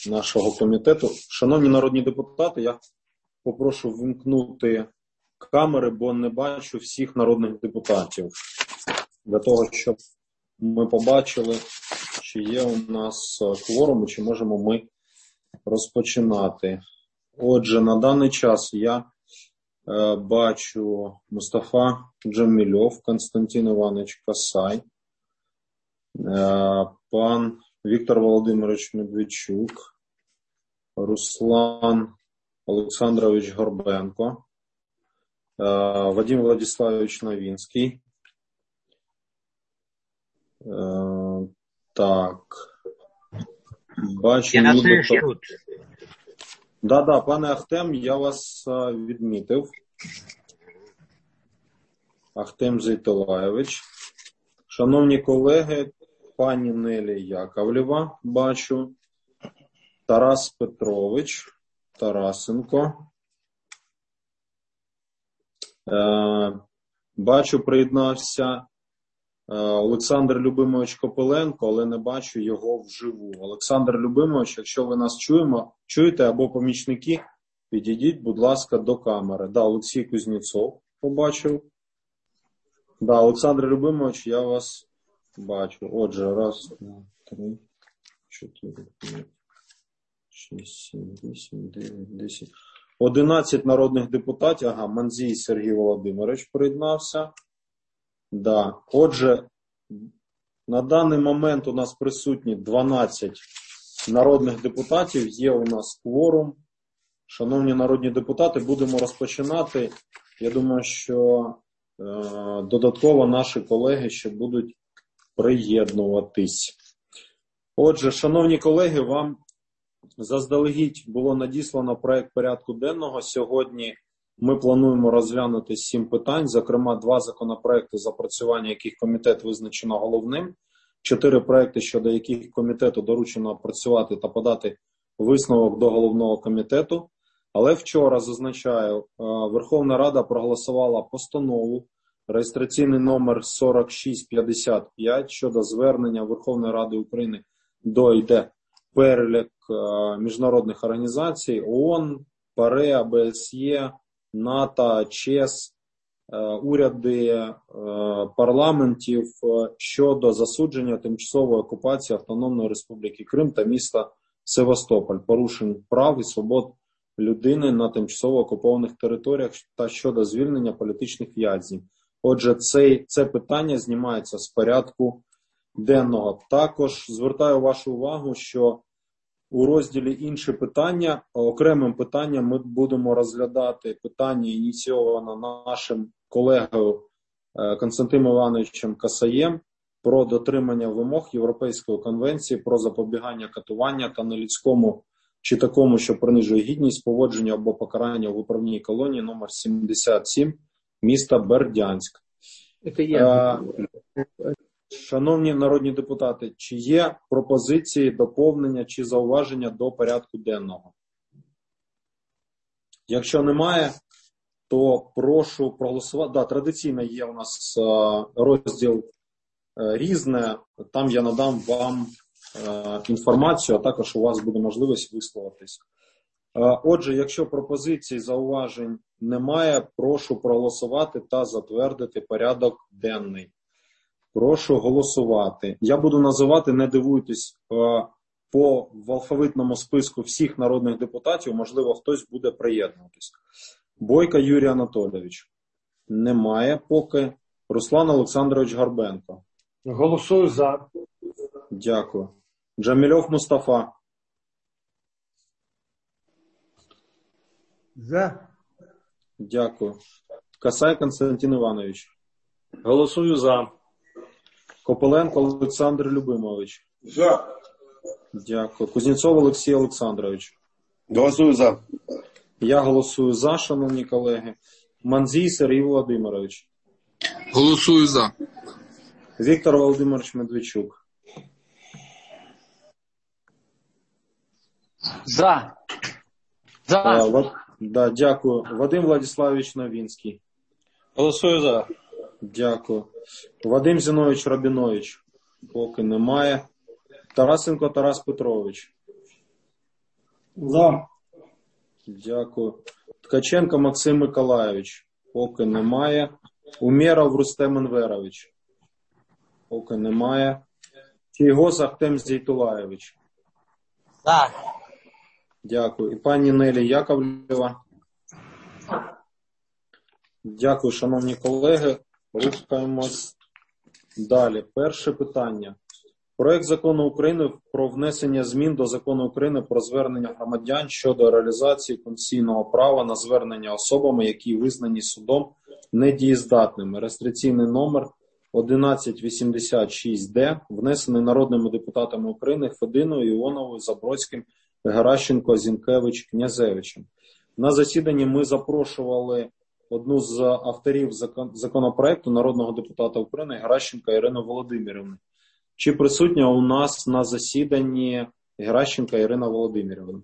нашого комітету. Шановні народні депутати, я попрошу вимкнути камери, бо не бачу всіх народних депутатів. Для того, щоб ми побачили, чи є у нас кворум, чи можемо ми розпочинати. Отже, на даний час я бачу Мустафа Джамільов, Константин Іванович Касай, пан Віктор Володимирович Медведчук, Руслан Олександрович Горбенко, Вадим Владиславович Новинський. Так. Бачу, нібито... Да, пане Ахтем, я вас відмітив. Ахтем Зейтилаєвич. Шановні колеги, пані Нелі Яковлєва, бачу. Тарас Петрович, Тарасенко. Бачу, приєднався Олександр Любимович Копиленко, але не бачу його вживу. Олександр Любимович, якщо ви нас чуєте або помічники, підійдіть, будь ласка, до камери. Да, Олексій Кузнєцов побачив. Да, Олександр Любимович, я вас бачу. Отже, раз, два, три, 4, 5, 6, 7, 8, 9, 10. 11 народних депутатів. Ага, Манзій Сергій Володимирович приєднався. Да. Отже, на даний момент у нас присутні 12 народних депутатів. Є у нас кворум. Шановні народні депутати, будемо розпочинати. Я думаю, що додатково наші колеги ще будуть приєднуватись. Отже, шановні колеги, вам заздалегідь було надіслано проект порядку денного. Сьогодні ми плануємо розглянути 7 питань, зокрема 2 законопроекти, запрацювання яких комітет визначено головним, 4 проекти, щодо яких комітету доручено опрацювати та подати висновок до головного комітету. Але вчора, зазначаю, Верховна Рада проголосувала постанову реєстраційний номер 4655 щодо звернення Верховної Ради України до йде перелік міжнародних організацій ООН, ПАРЕ, ОБСЄ, НАТО, ЧЕС, уряди парламентів щодо засудження тимчасової окупації Автономної Республіки Крим та міста Севастополь, порушень прав і свобод людини на тимчасово окупованих територіях та щодо звільнення політичних в'язнів. Отже, це питання знімається з порядку денного. Також звертаю вашу увагу, що у розділі «Інші питання» окремим питанням ми будемо розглядати питання, ініційоване нашим колегою Константином Івановичем Касаєм про дотримання вимог Європейської конвенції про запобігання катування та нелюдському чи такому, що принижує гідність, поводження або покарання у виправній колонії номер 77 міста Бердянськ. Шановні народні депутати, чи є пропозиції, доповнення чи зауваження до порядку денного? Якщо немає, то прошу проголосувати. Да, традиційно є у нас розділ «Різне». Там я надам вам інформацію, а також у вас буде можливість висловитись. Отже, якщо пропозицій, зауважень немає, прошу проголосувати та затвердити порядок денний. Прошу голосувати. Я буду називати, не дивуйтесь, в алфавитному списку всіх народних депутатів, можливо, хтось буде приєднуватись. Бойко Юрій Анатолійович. Немає поки. Руслан Олександрович Горбенко. Голосую за. Дякую. Джамільов Мустафа. За. Дякую. Касай Константин Іванович. Голосую за. Копиленко Олександр Любимович. За. Дякую. Кузнєцов Олексій Олександрович. Голосую за. Я голосую за, шановні колеги. Манзій Сергій Володимирович. Голосую за. Віктор Володимирович Медведчук. За. Да, дякую. Вадим Владиславович Новинський. Голосую за. Дякую. Вадим Зінович Рабінович. Поки немає. Тарасенко Тарас Петрович. За. Дякую. Ткаченко Максим Миколайович. Поки немає. Умєров Рустем Енверович. Поки немає. Чийгоз Ахтем Зейтулаєвич. За. Дякую. І пані Нелі Яковлєва. Дякую, шановні колеги. Рухаємось далі. Перше питання. Проект закону України про внесення змін до закону України про звернення громадян щодо реалізації конституційного права на звернення особами, які визнані судом недієздатними. Реєстраційний номер 1186-д, внесений народними депутатами України Фединою, Іоновою, Забродським, Геращенко, Зінкевич, Князевичем. На засіданні ми запрошували одну з авторів законопроекту, народного депутата України Геращенко Ірину Володимирівну. Чи присутня у нас на засіданні Геращенко Ірина Володимирівна?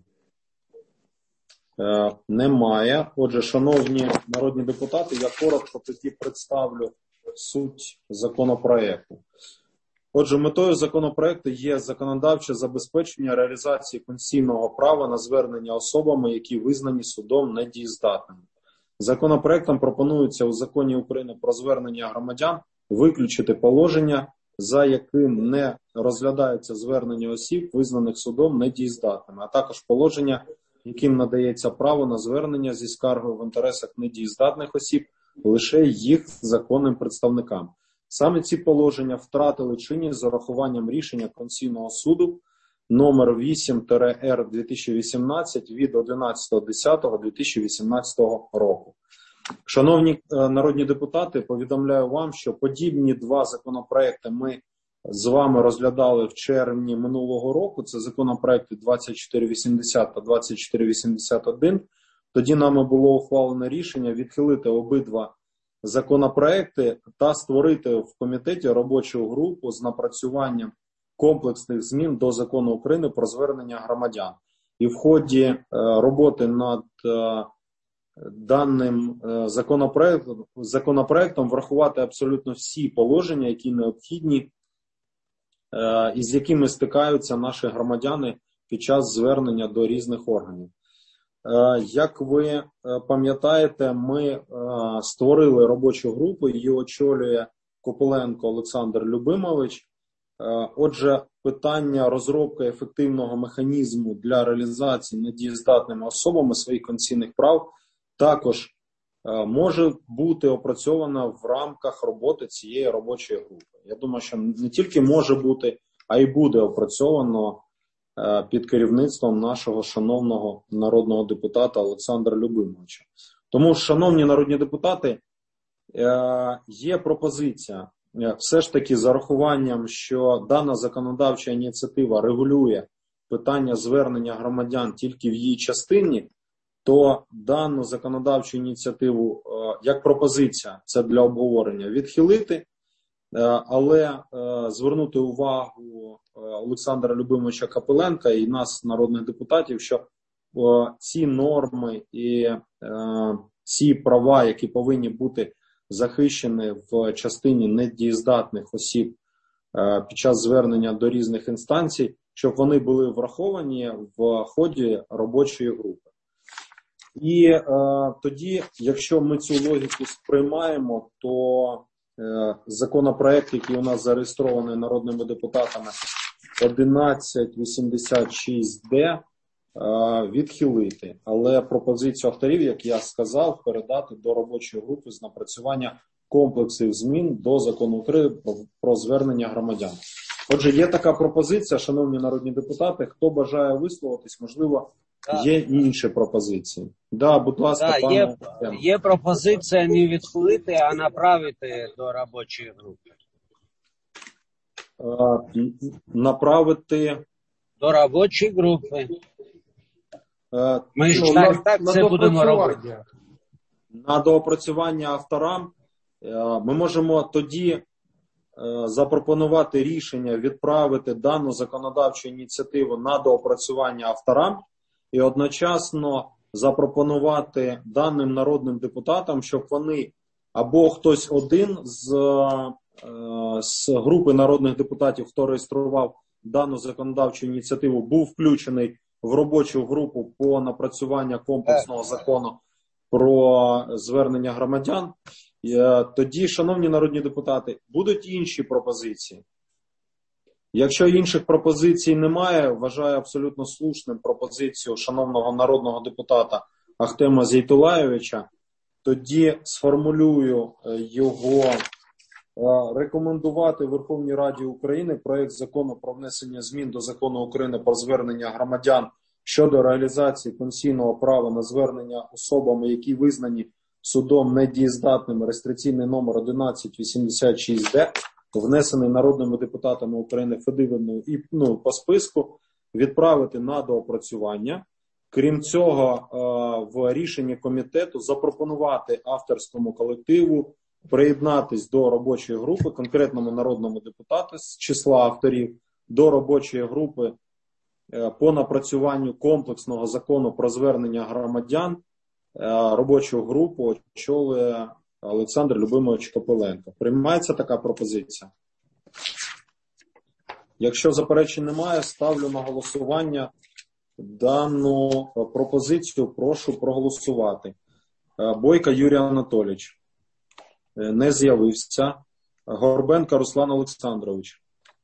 Немає. Отже, шановні народні депутати, я коротко тоді представлю суть законопроекту. Отже, метою законопроекту є законодавче забезпечення реалізації конституційного права на звернення особами, які визнані судом недієздатними. Законопроектом пропонується у Законі України про звернення громадян виключити положення, за яким не розглядається звернення осіб, визнаних судом недієздатними, а також положення, яким надається право на звернення зі скаргою в інтересах недієздатних осіб лише їх законним представникам. Саме ці положення втратили чинність з урахуванням рішення Конституційного суду номер 8-Р/2018 від 11.10.2018 року. Шановні народні депутати, повідомляю вам, що подібні два законопроекти ми з вами розглядали в червні минулого року. Це законопроекти 2480 та 2481. Тоді нами було ухвалено рішення відхилити обидва законопроекти та створити в комітеті робочу групу з напрацюванням комплексних змін до Закону України про звернення громадян. І в ході роботи над даним законопроектом врахувати абсолютно всі положення, які необхідні, і з якими стикаються наші громадяни під час звернення до різних органів. Як ви пам'ятаєте, ми створили робочу групу, її очолює Копиленко Олександр Любимович. Отже, питання розробки ефективного механізму для реалізації недієздатними особами своїх конституційних прав також може бути опрацьована в рамках роботи цієї робочої групи. Я думаю, що не тільки може бути, а й буде опрацьовано під керівництвом нашого шановного народного депутата Олександра Любимовича. Тому, шановні народні депутати, є пропозиція все ж таки з урахуванням, що дана законодавча ініціатива регулює питання звернення громадян тільки в її частині, то дану законодавчу ініціативу, як пропозиція, це для обговорення, відхилити, але звернути увагу Олександра Любимовича Копиленка і нас, народних депутатів, що ці норми і ці права, які повинні бути захищені в частині недієздатних осіб під час звернення до різних інстанцій, щоб вони були враховані в ході робочої групи. І тоді, якщо ми цю логіку сприймаємо, то законопроект, який у нас зареєстрований народними депутатами 1186-д, відхилити. Але пропозицію авторів, як я сказав, передати до робочої групи з напрацювання комплексів змін до Закону України про звернення громадян. Отже, є така пропозиція, шановні народні депутати, хто бажає висловитись, можливо, є інші пропозиції. Да, будь ласка, пане. Є пропозиція не відхилити, а направити до робочої групи. Направити до робочої групи. Ми ж так це будемо робити. На доопрацювання авторам ми можемо тоді запропонувати рішення відправити дану законодавчу ініціативу на доопрацювання авторам і одночасно запропонувати даним народним депутатам, щоб вони або хтось один з групи народних депутатів, хто реєстрував дану законодавчу ініціативу, був включений в робочу групу по напрацюванню комплексного закону про звернення громадян. Тоді, шановні народні депутати, будуть інші пропозиції. Якщо інших пропозицій немає, вважаю абсолютно слушним пропозицію шановного народного депутата Ахтема Зейтуллайовича, тоді сформулюю його рекомендувати Верховній Раді України проект закону про внесення змін до Закону України про звернення громадян щодо реалізації конституційного права на звернення особами, які визнані судом недієздатними, реєстраційний номер 1186-д, внесений народними депутатами України Федивиною і по списку, відправити на доопрацювання. Крім цього, в рішенні комітету запропонувати авторському колективу приєднатись до робочої групи, конкретному народному депутату з числа авторів, до робочої групи по напрацюванню комплексного закону про звернення громадян. Робочу групу очолює Олександр Любимович Копиленко. Приймається така пропозиція? Якщо заперечень немає, ставлю на голосування дану пропозицію. Прошу проголосувати. Бойко Юрій Анатолійович. Не з'явився. Горбенко Руслан Олександрович.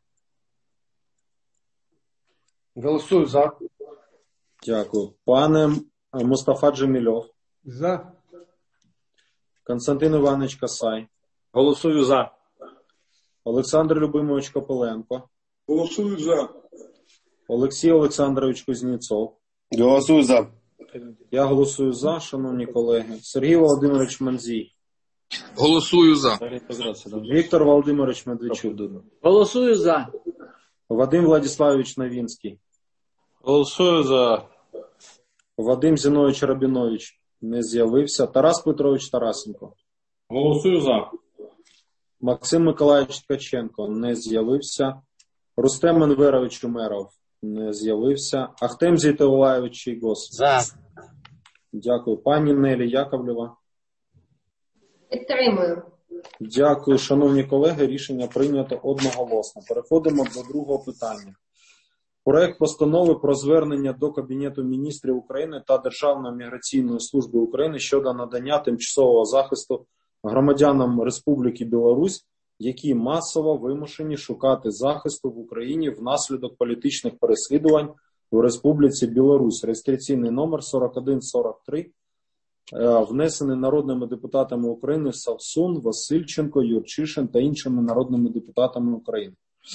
Голосую за. Дякую. Пане Мустафа Джемільов. За. Константин Іванович Касай. Голосую за. Олександр Любимович Копиленко. Голосую за. Олексій Олександрович Кузнєцов. Голосую за. Я голосую за, шановні колеги. Сергій Володимирович Манзій. Голосую за. Віктор Володимирович Медведчук. Голосую за. Вадим Владиславович Новінський. Голосую за. Вадим Зінович Рабінович. Не з'явився. Тарас Петрович Тарасенко. Голосую за. Максим Миколаївич Ткаченко. Не з'явився. Рустем Енверович Умеров. Не з'явився. Ахтем Зейтуллайович Чийгоз. За. Дякую. Пані Нелі Яковлєва. Підтримую. Дякую, шановні колеги. Рішення прийнято одноголосно. Переходимо до другого питання. Проект постанови про звернення до Кабінету міністрів України та Державної міграційної служби України щодо надання тимчасового захисту громадянам Республіки Білорусь, які масово вимушені шукати захисту в Україні внаслідок політичних переслідувань в Республіці Білорусь. Реєстраційний номер 4143, внесений народними депутатами України Совсун, Васильченко, Юрчишин та іншими народними депутатами України.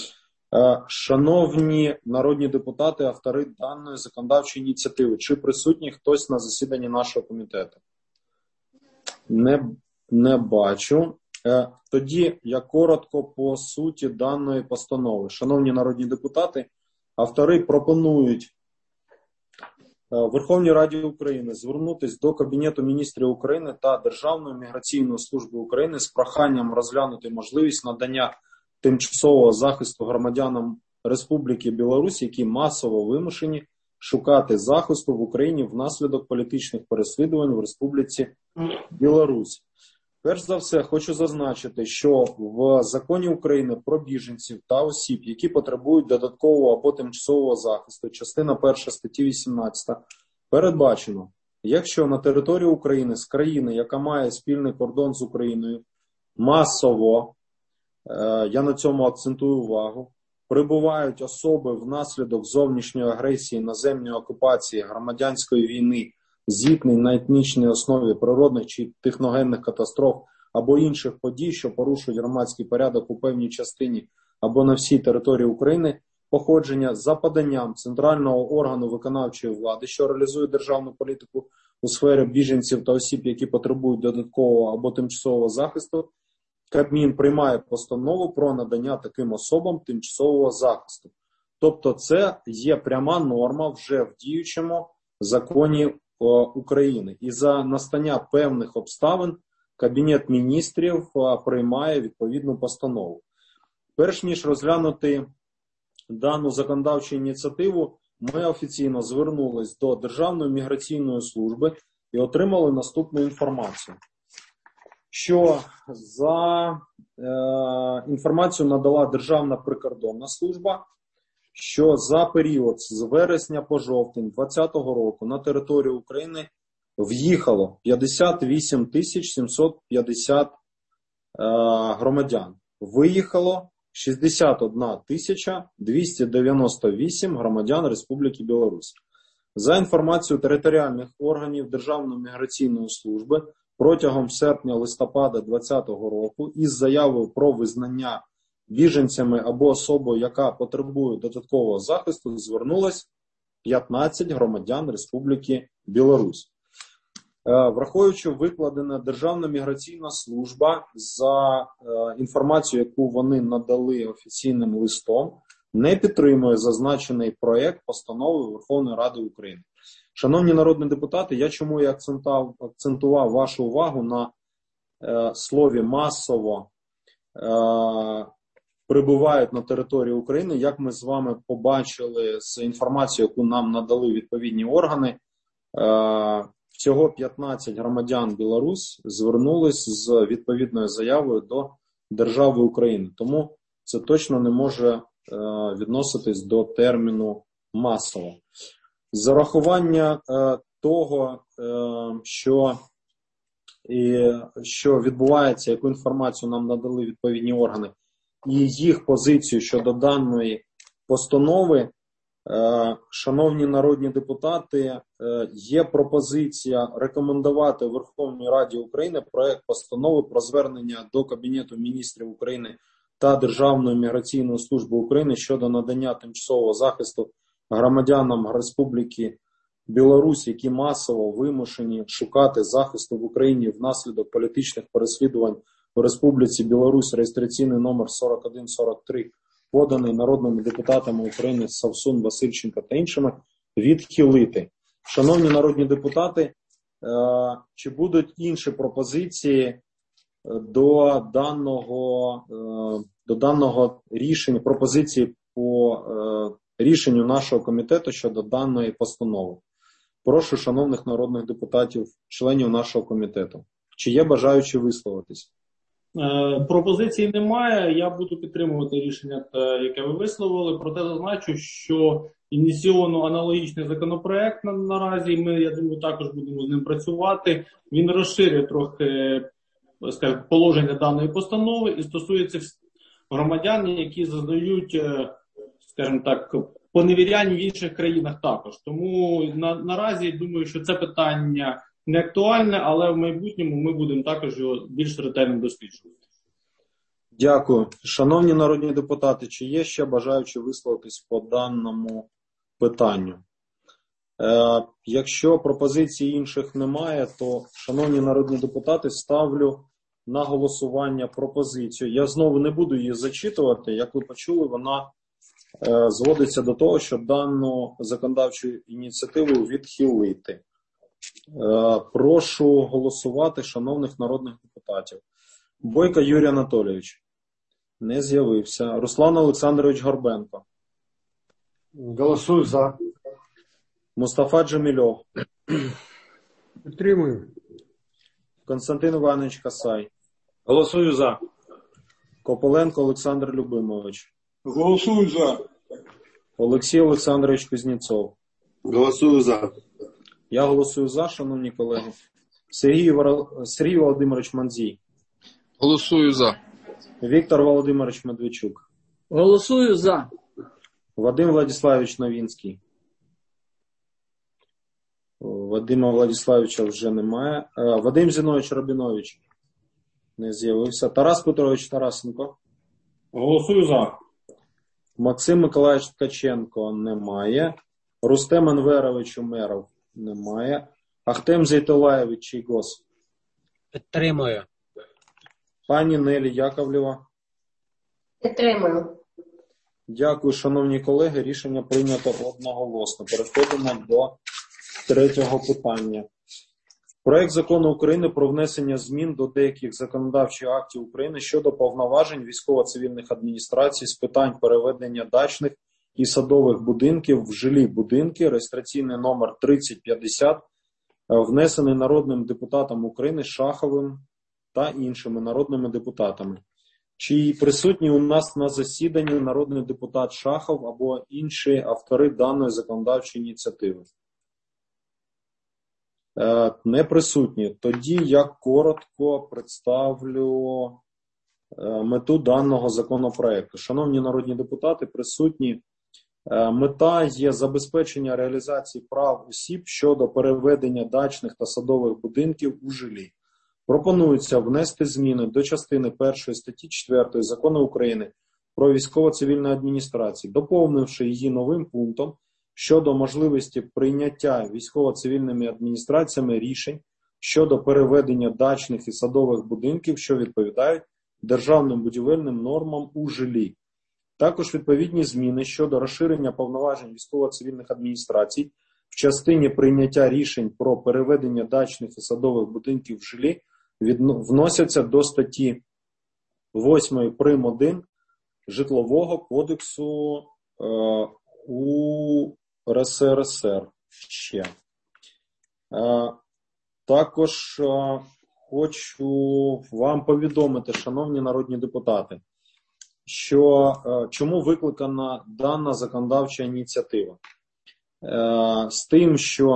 Шановні народні депутати, автори даної законодавчої ініціативи, чи присутній хтось на засіданні нашого комітету? Не бачу. Тоді я коротко по суті даної постанови. Шановні народні депутати, автори пропонують Верховній Раді України звернутися до Кабінету міністрів України та Державної міграційної служби України з проханням розглянути можливість надання тимчасового захисту громадянам Республіки Білорусь, які масово вимушені шукати захисту в Україні внаслідок політичних переслідувань в Республіці Білорусь. Перш за все, хочу зазначити, що в Законі України про біженців та осіб, які потребують додаткового або тимчасового захисту, частина 1 статті 18, передбачено, якщо на території України з країни, яка має спільний кордон з Україною, масово, я на цьому акцентую увагу, прибувають особи внаслідок зовнішньої агресії, наземної окупації, громадянської війни, зіткнень на етнічній основі природних чи техногенних катастроф або інших подій, що порушують громадський порядок у певній частині або на всій території України, походження за поданням центрального органу виконавчої влади, що реалізує державну політику у сфері біженців та осіб, які потребують додаткового або тимчасового захисту, Кабмін приймає постанову про надання таким особам тимчасового захисту. Тобто це є пряма норма вже в діючому законі України. І за настання певних обставин Кабінет міністрів приймає відповідну постанову. Перш ніж розглянути дану законодавчу ініціативу, ми офіційно звернулись до Державної міграційної служби і отримали наступну інформацію. Що за інформацію надала Державна прикордонна служба, що за період з вересня по жовтень 2020 року на територію України в'їхало 58 750 громадян. Виїхало 61 298 громадян Республіки Білорусь. За інформацією територіальних органів Державної міграційної служби, протягом серпня-листопада 2020 року із заявою про визнання біженцями або особою, яка потребує додаткового захисту, звернулось 15 громадян Республіки Білорусь. Враховуючи викладене, Державна міграційна служба за інформацією, яку вони надали офіційним листом, не підтримує зазначений проєкт постанови Верховної Ради України. Шановні народні депутати, я чому я акцентував вашу увагу на слові «масово» прибувають на територію України, як ми з вами побачили з інформацією, яку нам надали відповідні органи, всього 15 громадян Білорусь звернулись з відповідною заявою до держави України. Тому це точно не може відноситись до терміну «масово». За рахування того, що відбувається, яку інформацію нам надали відповідні органи, і їх позицію щодо даної постанови, шановні народні депутати, є пропозиція рекомендувати Верховній Раді України проект постанови про звернення до Кабінету міністрів України та Державної міграційної служби України щодо надання тимчасового захисту громадянам Республіки Білорусь, які масово вимушені шукати захисту в Україні внаслідок політичних переслідувань у Республіці Білорусь, реєстраційний номер 4143, поданий народними депутатами України Совсун, Васильченко та іншими, відхилити. Шановні народні депутати, чи будуть інші пропозиції до даного рішення, пропозиції по рішенню нашого комітету щодо даної постанови? Прошу шановних народних депутатів, членів нашого комітету. Чи є бажаючі висловитись? Пропозицій немає. Я буду підтримувати рішення, яке ви висловили. Проте зазначу, що ініційовано аналогічний законопроект наразі. Ми, я думаю, також будемо з ним працювати. Він розширює трохи, скажімо, положення даної постанови і стосується громадян, які зазнають, скажімо так, поневірянь в інших країнах також. Тому наразі думаю, що це питання не актуальне, але в майбутньому ми будемо також його більш ретельно досліджувати. Дякую. Шановні народні депутати, чи є ще бажаючі висловитись по даному питанню? Якщо пропозицій інших немає, то, шановні народні депутати, ставлю на голосування пропозицію. Я знову не буду її зачитувати. Як ви почули, вона зводиться до того, що дану законодавчу ініціативу відхилити. Прошу голосувати шановних народних депутатів. Бойко Юрій Анатолійович. Не з'явився. Руслан Олександрович Горбенко. Голосую за. Мустафа Джемільов. Підтримую. Константин Іванович Касай. Голосую за. Кополенко Олександр Любимович. Голосую за. Олексій Олександрович Кузнєцов. Голосую за. Я голосую за, шановні колеги. Сергій Володимирович Мандзій. Голосую за. Віктор Володимирович Медведчук. Голосую за. Вадим Владиславович Новінський. Вадима Владиславовича вже немає. Вадим Зінович Рабінович. Не з'явився. Тарас Петрович Тарасенко. Голосую за. Максим Миколаївич Ткаченко немає. Рустем Анверович Умеров немає. Ахтем Зейтолаєвич Чийгоз. Підтримую. Пані Нелі Яковлєва. Підтримую. Дякую, шановні колеги. Рішення прийнято одноголосно. Переходимо до третього питання. Проект закону України про внесення змін до деяких законодавчих актів України щодо повноважень військово-цивільних адміністрацій з питань переведення дачних і садових будинків в жилі будинки, реєстраційний номер 3050, внесений народним депутатом України Шаховим та іншими народними депутатами. Чи присутні у нас на засіданні народний депутат Шахов або інші автори даної законодавчої ініціативи? Не присутні. Тоді я коротко представлю мету даного законопроекту. Шановні народні депутати, присутні, мета є забезпечення реалізації прав осіб щодо переведення дачних та садових будинків у жилі. Пропонується внести зміни до частини 1 статті 4 Закону України про військово-цивільну адміністрацію, доповнивши її новим пунктом щодо можливості прийняття військово-цивільними адміністраціями рішень щодо переведення дачних і садових будинків, що відповідають державним будівельним нормам у жилі. Також відповідні зміни щодо розширення повноважень військово-цивільних адміністрацій в частині прийняття рішень про переведення дачних і садових будинків в жилі вносяться до статті 8 прим. 1 Житлового кодексу УРСР. Також хочу вам повідомити, шановні народні депутати, що чому викликана дана законодавча ініціатива. З тим, що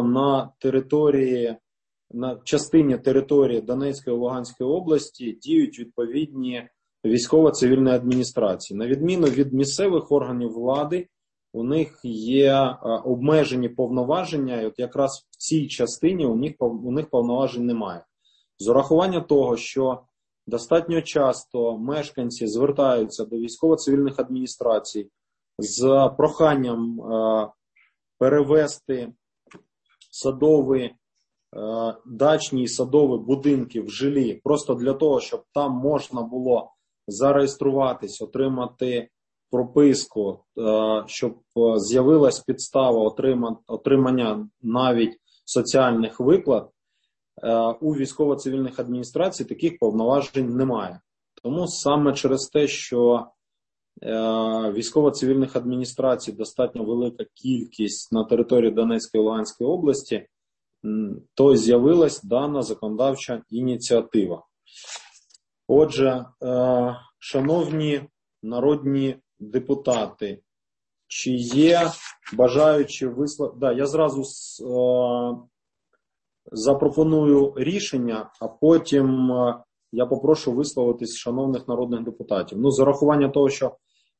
на частині території Донецької і Луганської області діють відповідні військово-цивільні адміністрації. На відміну від місцевих органів влади, у них є обмежені повноваження, і от якраз в цій частині у них повноважень немає. З урахування того, що достатньо часто мешканці звертаються до військово-цивільних адміністрацій з проханням перевести дачні і садові будинки в жилі, просто для того, щоб там можна було зареєструватись, отримати прописку, щоб з'явилась підстава отримання навіть соціальних виплат, у військово-цивільних адміністрацій таких повноважень немає. Тому саме через те, що військово-цивільних адміністрацій достатньо велика кількість на території Донецької і Луганської області, то з'явилась дана законодавча ініціатива. Отже, шановні народні депутати, чи є бажаючі висловити? Да, я зразу запропоную рішення, а потім я попрошу висловитись шановних народних депутатів. З урахування того, що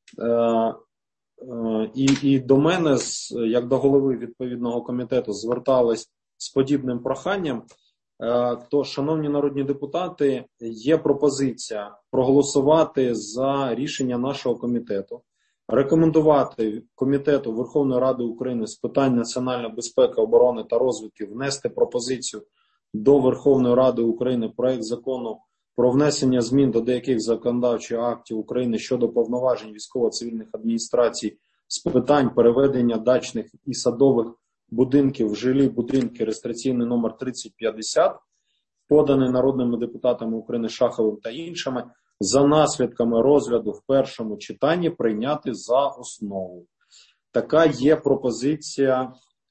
і до мене, як до голови відповідного комітету, звертались з подібним проханням, то, шановні народні депутати, є пропозиція проголосувати за рішення нашого комітету, рекомендувати Комітету Верховної Ради України з питань національної безпеки, оборони та розвідки внести пропозицію до Верховної Ради України проект закону про внесення змін до деяких законодавчих актів України щодо повноважень військово-цивільних адміністрацій з питань переведення дачних і садових будинків в жилі будинки, реєстраційний номер 3050, поданий народними депутатами України Шаховим та іншими, за наслідками розгляду в першому читанні прийняти за основу. Така є пропозиція,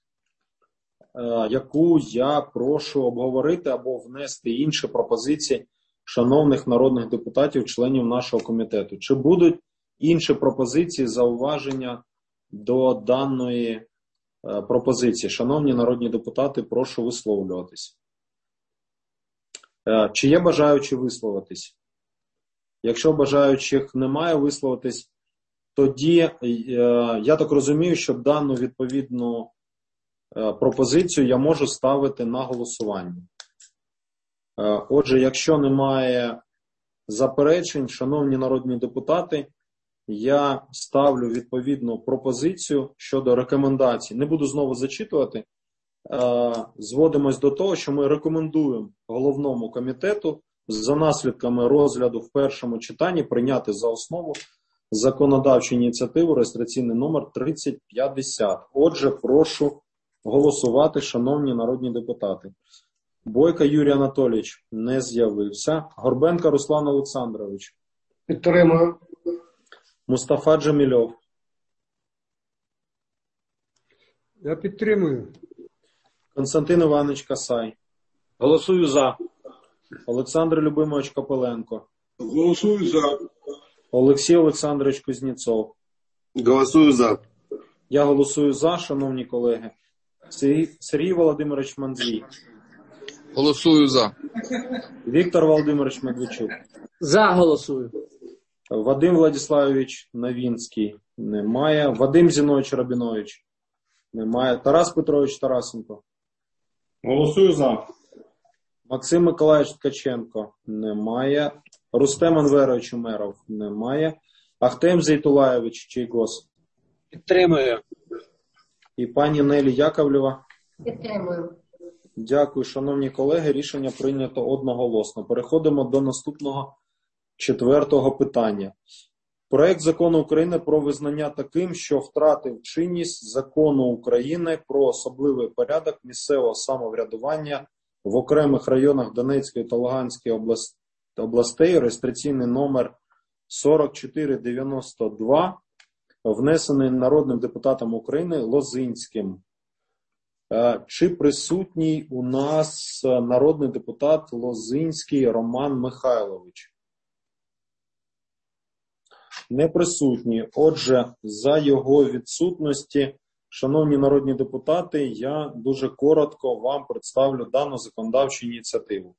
яку я прошу обговорити або внести інші пропозиції шановних народних депутатів, членів нашого комітету. Чи будуть інші пропозиції, зауваження до даної пропозиції? Шановні народні депутати, прошу висловлюватись. Чи є бажаючі висловитись? Якщо бажаючих немає висловитись, тоді я так розумію, що дану відповідну пропозицію я можу ставити на голосування. Отже, якщо немає заперечень, шановні народні депутати, я ставлю відповідну пропозицію щодо рекомендацій. Не буду знову зачитувати. Зводимось до того, що ми рекомендуємо головному комітету за наслідками розгляду в першому читанні прийняти за основу законодавчу ініціативу реєстраційний номер 3050. Отже, прошу голосувати, шановні народні депутати. Бойко Юрій Анатолійович не з'явився. Горбенко Руслан Олександрович. Підтримую. Мустафа Джемільов. Я підтримую. Константин Іванович Касай. Голосую за. Олександр Любимович Копиленко. Голосую за. Олексій Олександрович Кузнєцов. Голосую за. Я голосую за, шановні колеги. Сергій Володимирович Мандзій. Голосую за. Віктор Володимирович Медведчук. За голосую. Вадим Владиславович Новінський. Немає. Вадим Зінович Рабінович. Немає. Тарас Петрович Тарасенко. Голосую за. Максим Миколаївич Ткаченко. Немає. Рустем Анверович Умеров. Немає. Ахтем Зейтулаєвич Чийгоз. Підтримую. І пані Нелі Яковлєва. Підтримую. Дякую, шановні колеги. Рішення прийнято одноголосно. Переходимо до наступного 4-го питання. Проект закону України про визнання таким, що втратив чинність закону України про особливий порядок місцевого самоврядування в окремих районах Донецької та Луганської областей, реєстраційний номер 4492, внесений народним депутатом України Лозинським. Чи присутній у нас народний депутат Лозинський Роман Михайлович? Не присутній. Отже, за його відсутності, шановні народні депутати, я дуже коротко вам представлю дану законодавчу ініціативу.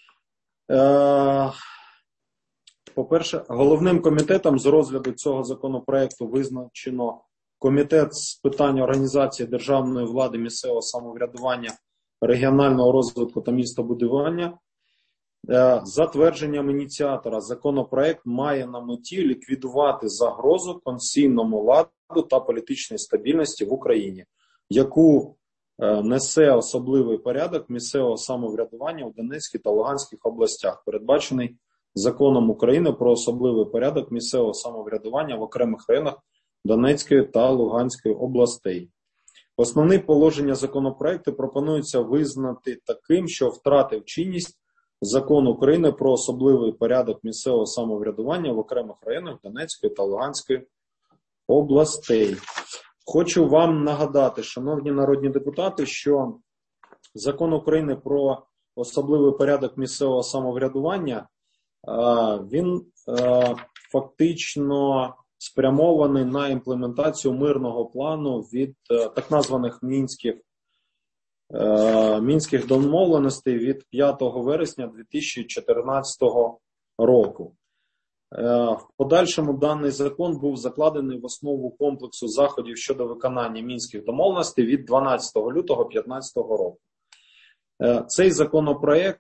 По-перше, головним комітетом з розгляду цього законопроекту визначено Комітет з питань організації державної влади, місцевого самоврядування, регіонального розвитку та містобудування. Затвердженням ініціатора законопроект має на меті ліквідувати загрозу конституційному ладу та політичній стабільності в Україні, яку несе особливий порядок місцевого самоврядування у Донецькій та Луганських областях, передбачений Законом України про особливий порядок місцевого самоврядування в окремих районах Донецької та Луганської областей. Основні положення законопроекту пропонується визнати таким, що втратив чинність Закон України про особливий порядок місцевого самоврядування в окремих районах Донецької та Луганської областей. Хочу вам нагадати, шановні народні депутати, що Закон України про особливий порядок місцевого самоврядування, він фактично спрямований на імплементацію мирного плану від так названих Мінських домовленостей від 5 вересня 2014 року. В подальшому даний закон був закладений в основу комплексу заходів щодо виконання Мінських домовленостей від 12 лютого 2015 року. Цей законопроект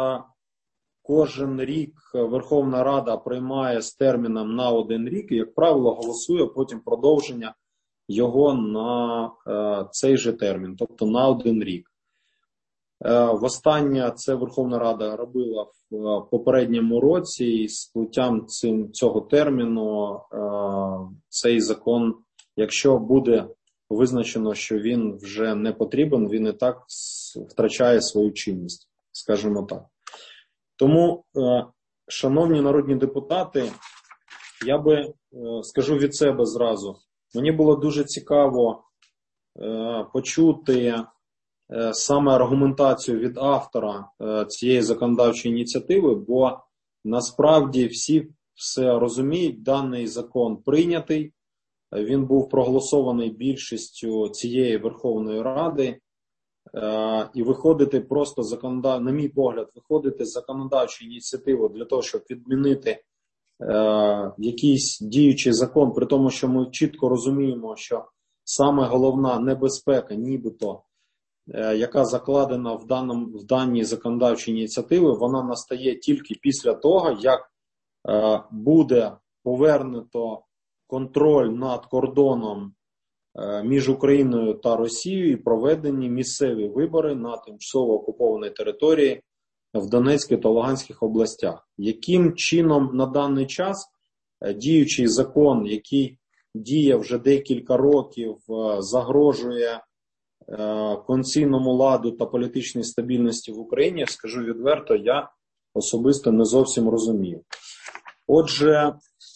кожен рік Верховна Рада приймає з терміном на 1 рік і, як правило, голосує потім продовження його на цей же термін, тобто на 1 рік. Востаннє це Верховна Рада робила в попередньому році, і з плиттям цього терміну цей закон, якщо буде визначено, що він вже не потрібен, він і так втрачає свою чинність, скажімо так. Тому, шановні народні депутати, я би скажу від себе зразу, мені було дуже цікаво почути саме аргументацію від автора цієї законодавчої ініціативи, бо насправді всі все розуміють, даний закон прийнятий, він був проголосований більшістю цієї Верховної Ради, і виходити просто, на мій погляд, виходити з законодавчої ініціативи для того, щоб відмінити якийсь діючий закон, при тому, що ми чітко розуміємо, що саме головна небезпека, нібито, яка закладена в даній законодавчій ініціативі, вона настає тільки після того, як буде повернуто контроль над кордоном між Україною та Росією і проведені місцеві вибори на тимчасово окупованій території в Донецькій та Луганських областях. Яким чином на даний час діючий закон, який діє вже декілька років, загрожує конституційному ладу та політичній стабільності в Україні, скажу відверто, я особисто не зовсім розумію. Отже,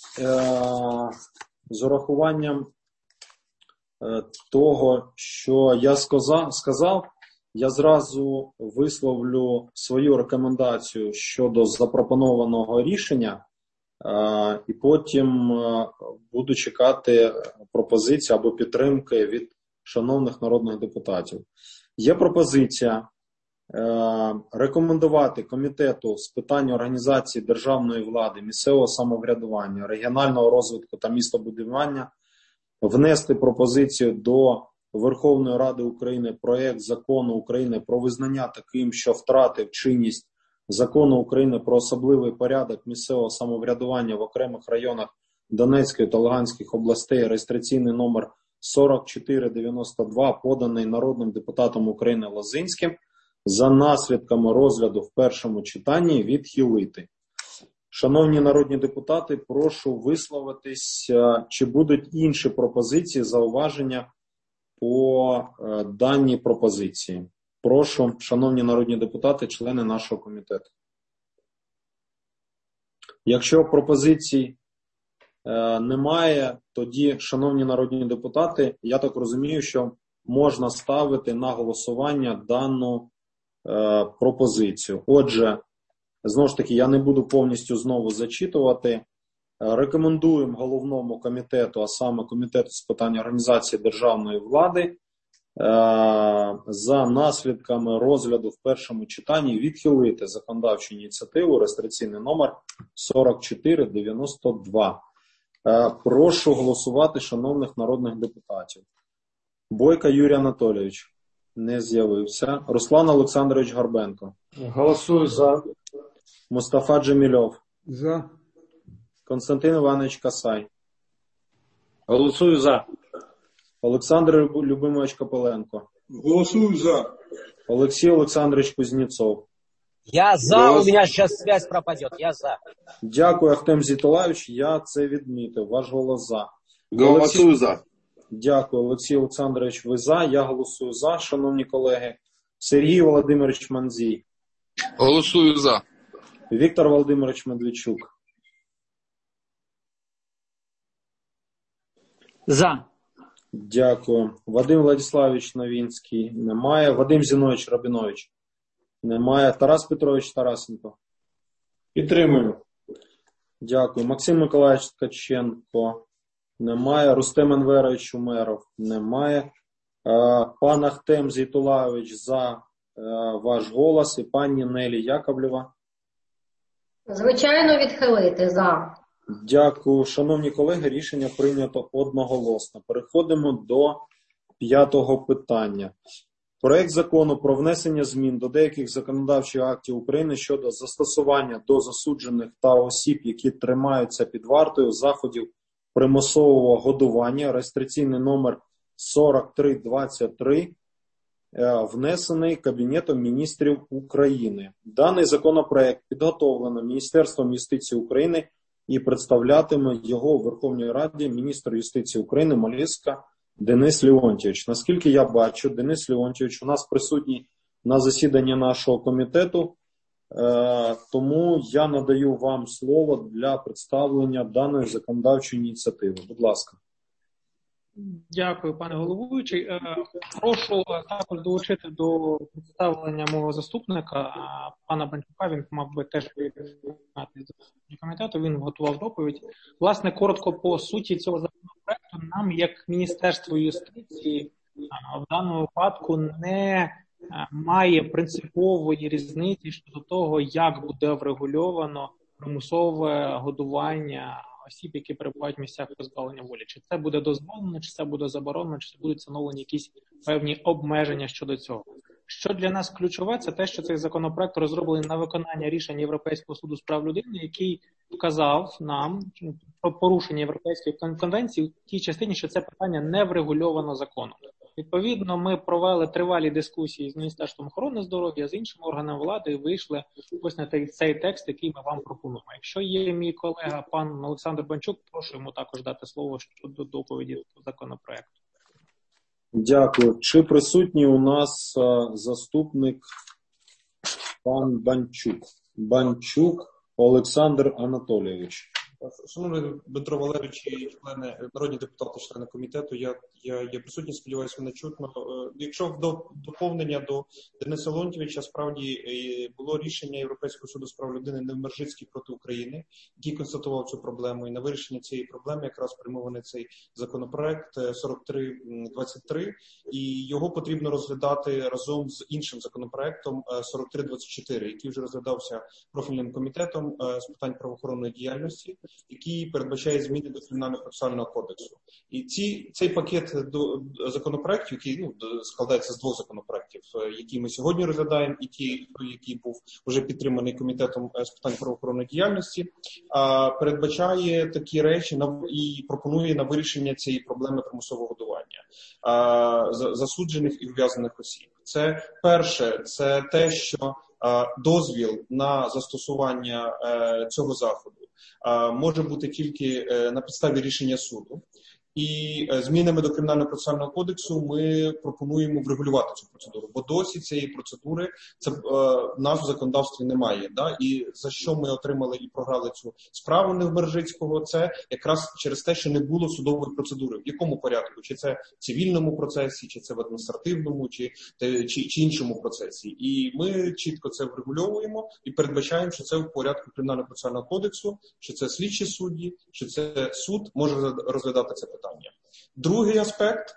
з урахуванням того, що я сказав, я зразу висловлю свою рекомендацію щодо запропонованого рішення. І потім буду чекати пропозиції або підтримки від шановних народних депутатів. Є пропозиція рекомендувати Комітету з питань організації державної влади, місцевого самоврядування, регіонального розвитку та містобудування внести пропозицію до Верховної Ради України проект Закону України про визнання таким, що втратив чинність Закону України про особливий порядок місцевого самоврядування в окремих районах Донецької та Луганської областей, реєстраційний номер 4492, поданий народним депутатом України Лозинським, за наслідками розгляду в першому читанні відхилити. Шановні народні депутати, прошу висловитись, чи будуть інші пропозиції, зауваження по даній пропозиції. Прошу, шановні народні депутати, члени нашого комітету. Якщо пропозицій немає, тоді, шановні народні депутати, я так розумію, що можна ставити на голосування дану пропозицію. Отже, знову ж таки, я не буду повністю знову зачитувати. Рекомендуємо головному комітету, а саме Комітету з питань організації державної влади, за наслідками розгляду в першому читанні відхилити законодавчу ініціативу, реєстраційний номер 4492. Прошу голосувати шановних народних депутатів. Бойко Юрій Анатолійович. Не з'явився. Руслан Олександрович Горбенко. Голосую за. Мустафа Джемільов. За. Константин Іванович Касай. Голосую за. Олександр Любимович Копиленко. Голосую за. Олексій Олександрович Кузнєцов. Я за, у меня сейчас связь пропадет, я за. Дякую, Ахтем Зітулаєвич. Я це відмітив. Ваш голос за. Голосую за. Дякую, Олексій Олександрович, ви за. Я голосую за, шановні колеги. Сергій Володимирович Манзій. Голосую за. Віктор Володимирович Медведчук. За. Дякую. Вадим Владиславович Новінський. Немає. Вадим Зінович Рабінович. Немає. Тарас Петрович Тарасенко. Підтримую. Дякую. Максим Миколаївич Ткаченко. Немає. Рустем Енверович Умеров. Немає. Пан Ахтем Зейтулаєвич за ваш голос. І пані Нелі Яковлєва. Звичайно, відхилити. За. Дякую. Шановні колеги, рішення прийнято одноголосно. Переходимо до 5-го питання. Проект закону про внесення змін до деяких законодавчих актів України щодо застосування до засуджених та осіб, які тримаються під вартою, заходів примусового годування, реєстраційний номер 4323, внесений Кабінетом міністрів України. Даний законопроект підготовлено Міністерством юстиції України і представлятиме його у Верховній Раді міністр юстиції України Малєвська Денис Леонтійович. Наскільки я бачу, Денис Леонтійович у нас присутній на засіданні нашого комітету, тому я надаю вам слово для представлення даної законодавчої ініціативи. Будь ласка. Дякую, пане головуючий. Прошу також долучити до представлення мого заступника, пана Банчука. Він мав би теж визнати з комітету, він готував доповідь. Власне, коротко по суті цього законопроекту, нам, як Міністерство юстиції, в даному випадку не має принципової різниці щодо того, як буде врегульовано примусове годування осіб, які перебувають в місцях позбавлення волі. Чи це буде дозволено, чи це буде заборонено, чи будуть встановлені якісь певні обмеження щодо цього. Що для нас ключове, це те, що цей законопроект розроблений на виконання рішень Європейського суду з прав людини, який вказав нам про порушення Європейської конвенції в тій частині, що це питання не врегульовано законом. Відповідно, ми провели тривалі дискусії з Міністерством охорони здоров'я, з іншими органами влади і вийшли ось на цей текст, який ми вам пропонуємо. Якщо є мій колега пан Олександр Банчук, прошу йому також дати слово щодо доповіді законопроекту. Дякую. Чи присутній у нас заступник пан Банчук? Банчук Олександр Анатолійович. Шановний Дмитро Валерійович і народні депутати, члени комітету, я я є присутній, сподіваюся, мене чутно. Якщо в доповнення до Дениса Леонтійовича, справді було рішення Європейського суду з прав людини Невмержицький проти України, який констатував цю проблему. І на вирішення цієї проблеми якраз спрямований цей законопроект 4323, і його потрібно розглядати разом з іншим законопроектом 4324, який вже розглядався профільним комітетом з питань правоохоронної діяльності, який передбачає зміни до Кримінально-процесуального кодексу. І цей пакет законопроектів, який складається з двох законопроектів, які ми сьогодні розглядаємо, і ті, який був вже підтриманий комітетом з питань правоохоронної діяльності, передбачає такі речі і пропонує на вирішення цієї проблеми примусового годування засуджених і ув'язнених осіб. Це перше, це те, що дозвіл на застосування цього заходу може бути тільки на підставі рішення суду. І змінами до Кримінально-процесуального кодексу ми пропонуємо врегулювати цю процедуру, бо досі цієї процедури в нас в законодавстві немає. Да? І за що ми отримали і програли цю справу Невмержицького, це якраз через те, що не було судової процедури. В якому порядку? Чи це в цивільному процесі, чи це в адміністративному, чи іншому процесі. І ми чітко це врегульовуємо і передбачаємо, що це в порядку Кримінально-процесуального кодексу, що це слідчі судді, що це суд може розглядати це питання. Другий аспект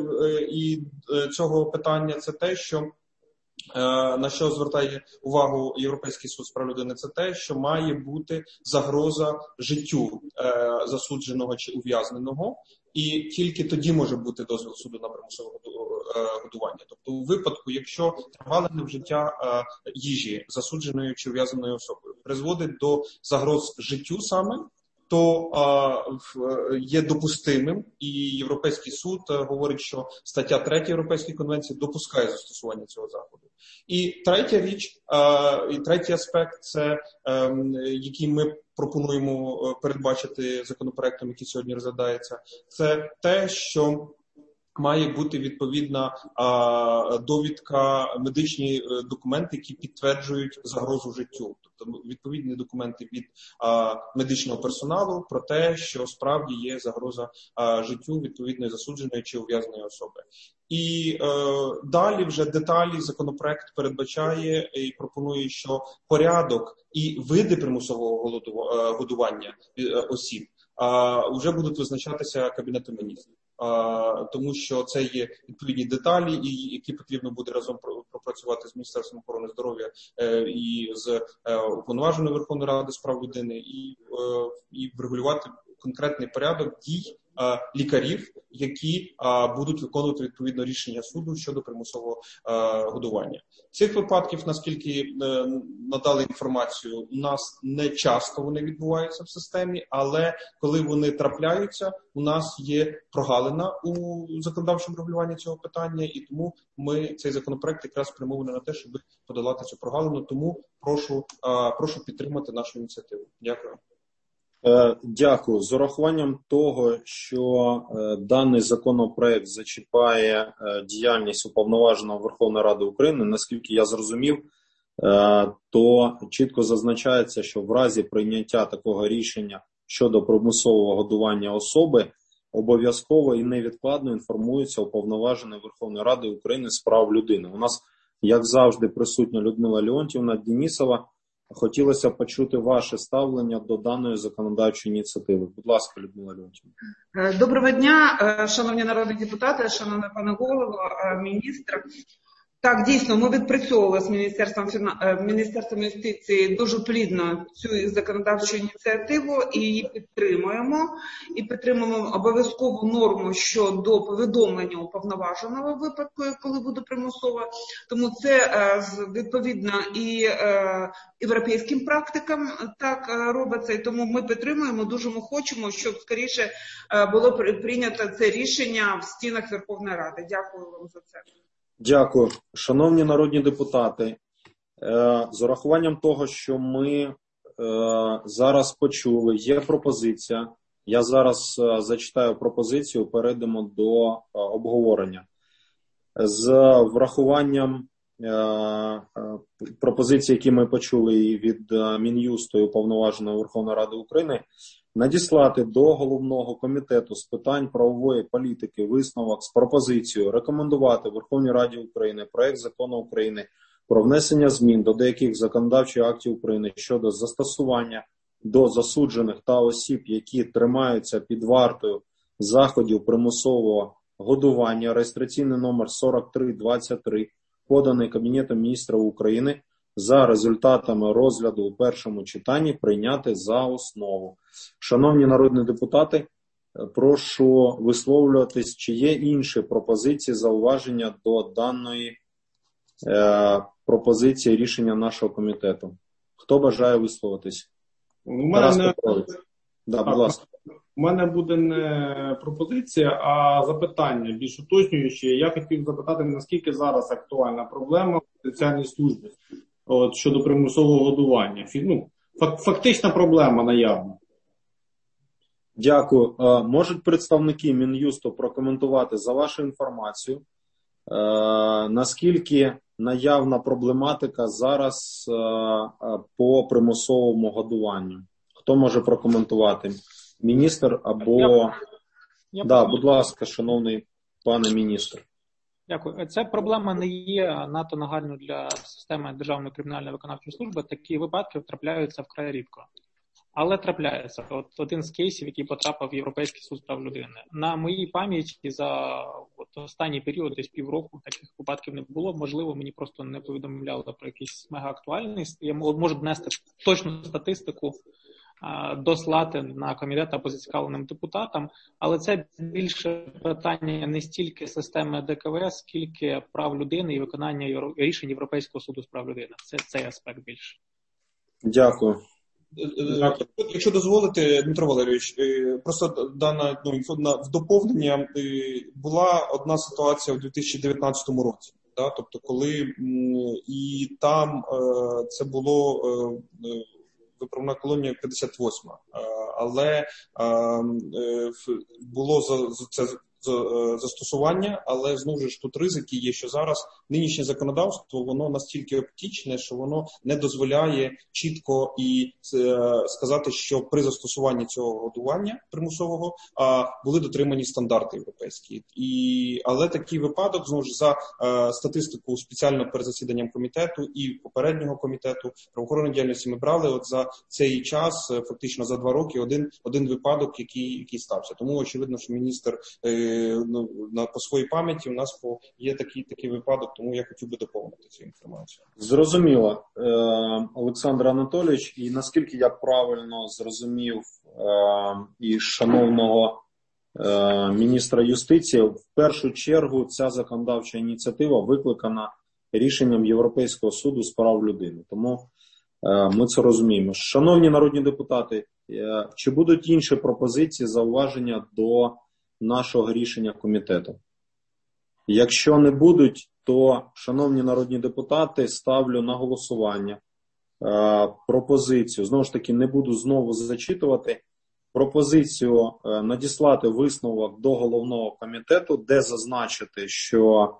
цього питання – це те, що на що звертає увагу Європейський суд з прав людини, це те, що має бути загроза життю засудженого чи ув'язненого, і тільки тоді може бути дозвіл суду на примусове годування. Тобто у випадку, якщо тривале невжиття їжі засудженою чи ув'язненою особою призводить до загроз життю саме, то є допустимим, і Європейський суд говорить, що стаття 3 Європейської конвенції допускає застосування цього заходу. І третя річ, і третій аспект, це який ми пропонуємо передбачити законопроектом, який сьогодні розглядається, це те, що має бути відповідна довідка, медичні документи, які підтверджують загрозу життю. Тобто відповідні документи від медичного персоналу про те, що справді є загроза життю відповідної засудженої чи ув'язненої особи. І далі вже деталі законопроект передбачає і пропонує, що порядок і види примусового годування осіб вже будуть визначатися Кабінетом міністрів. Тому що це є відповідні деталі, які потрібно буде разом пропрацювати з Міністерством охорони здоров'я і з Уповноваженою Верховної Ради з прав людини, і врегулювати конкретний порядок дій лікарів, які будуть виконувати відповідно рішення суду щодо примусового годування. Цих випадків, наскільки надали інформацію, у нас не часто вони відбуваються в системі, але коли вони трапляються, у нас є прогалина у законодавчому регулюванні цього питання, і тому цей законопроект якраз спрямований на те, щоб подолати цю прогалину. Тому прошу підтримати нашу ініціативу. Дякую. Дякую. З урахуванням того, що даний законопроект зачіпає діяльність Уповноваженого Верховної Ради України, наскільки я зрозумів, то чітко зазначається, що в разі прийняття такого рішення щодо примусового годування особи обов'язково і невідкладно інформується Уповноважений Верховної Ради України з прав людини. У нас, як завжди, присутня Людмила Леонтіївна Денісова. Хотілося почути ваше ставлення до даної законодавчої ініціативи. Будь ласка, Людмила Леонтіївна. Доброго дня, шановні народні депутати, шановний пане голово, міністр. Так, дійсно, ми відпрацьовували з Міністерством юстиції дуже плідно цю законодавчу ініціативу і її підтримуємо. І підтримуємо обов'язкову норму щодо повідомлення уповноваженого випадку, коли буде примусово. Тому це відповідно і європейським практикам так робиться. І тому ми підтримуємо, дуже ми хочемо, щоб скоріше було прийнято це рішення в стінах Верховної Ради. Дякую вам за це. Дякую. Шановні народні депутати, з урахуванням того, що ми зараз почули, є пропозиція. Я зараз зачитаю пропозицію, перейдемо до обговорення. З врахуванням пропозицій, які ми почули і від Мін'юсту і Уповноваженої Верховної Ради України, надіслати до Головного комітету з питань правової політики висновок з пропозицією рекомендувати Верховній Раді України проект Закону України про внесення змін до деяких законодавчих актів України щодо застосування до засуджених та осіб, які тримаються під вартою заходів примусового годування, реєстраційний номер 4323, поданий Кабінетом міністрів України, за результатами розгляду у першому читанні прийняти за основу. Шановні народні депутати, прошу висловлюватись, чи є інші пропозиції, зауваження до даної пропозиції рішення нашого комітету. Хто бажає висловитись? Будь ласка. У мене буде не пропозиція, а запитання більш уточнююче. Я хотів запитати, наскільки зараз актуальна проблема в соціальній службі щодо примусового годування. Фактична проблема наявна. Дякую. Можуть представники Мін'юсту прокоментувати за вашу інформацію, наскільки наявна проблематика зараз по примусовому годуванню? Хто може прокоментувати? Міністр або... будь ласка, шановний пане міністр. Дякую. Ця проблема не є надто нагальною для системи Державної кримінальної виконавчої служби. Такі випадки трапляються вкрай рідко. Але трапляється. Один з кейсів, який потрапив в Європейський суд з прав людини. На моїй пам'яті за останній період, десь півроку, таких випадків не було. Можливо, мені просто не повідомляли про якийсь мегаактуальний. Я можу внести точну статистику, дослати на комітет або зацікавленим депутатам, але це більше питання не стільки системи ДКВС, скільки прав людини і виконання рішень Європейського суду з прав людини. Це цей аспект більше. Дякую. Якщо дозволите, Дмитро Валерійович, просто дана в доповнення була одна ситуація у 2019 році. Тобто, коли і там це було виправна колонія 58, але було це застосування, але знову ж тут ризики є, що зараз нинішнє законодавство, воно настільки оптічне, що воно не дозволяє чітко і сказати, що при застосуванні цього годування примусового були дотримані стандарти європейські. Але такий випадок, знову ж за статистику спеціально перед засіданням комітету і попереднього комітету правоохоронної діяльності ми брали за цей час, фактично за 2 роки, один випадок, який стався. Тому очевидно, що міністр по своїй пам'яті у нас є такий випадок, тому я хотів би доповнити цю інформацію. Зрозуміло, Олександр Анатолійович, і наскільки я правильно зрозумів і шановного міністра юстиції, в першу чергу ця законодавча ініціатива викликана рішенням Європейського суду з прав людини. Тому ми це розуміємо. Шановні народні депутати, чи будуть інші пропозиції, зауваження до нашого рішення комітету? Якщо не будуть, то, шановні народні депутати, ставлю на голосування пропозицію. Знову ж таки, не буду знову зачитувати. Пропозицію надіслати висновок до головного комітету, де зазначити, що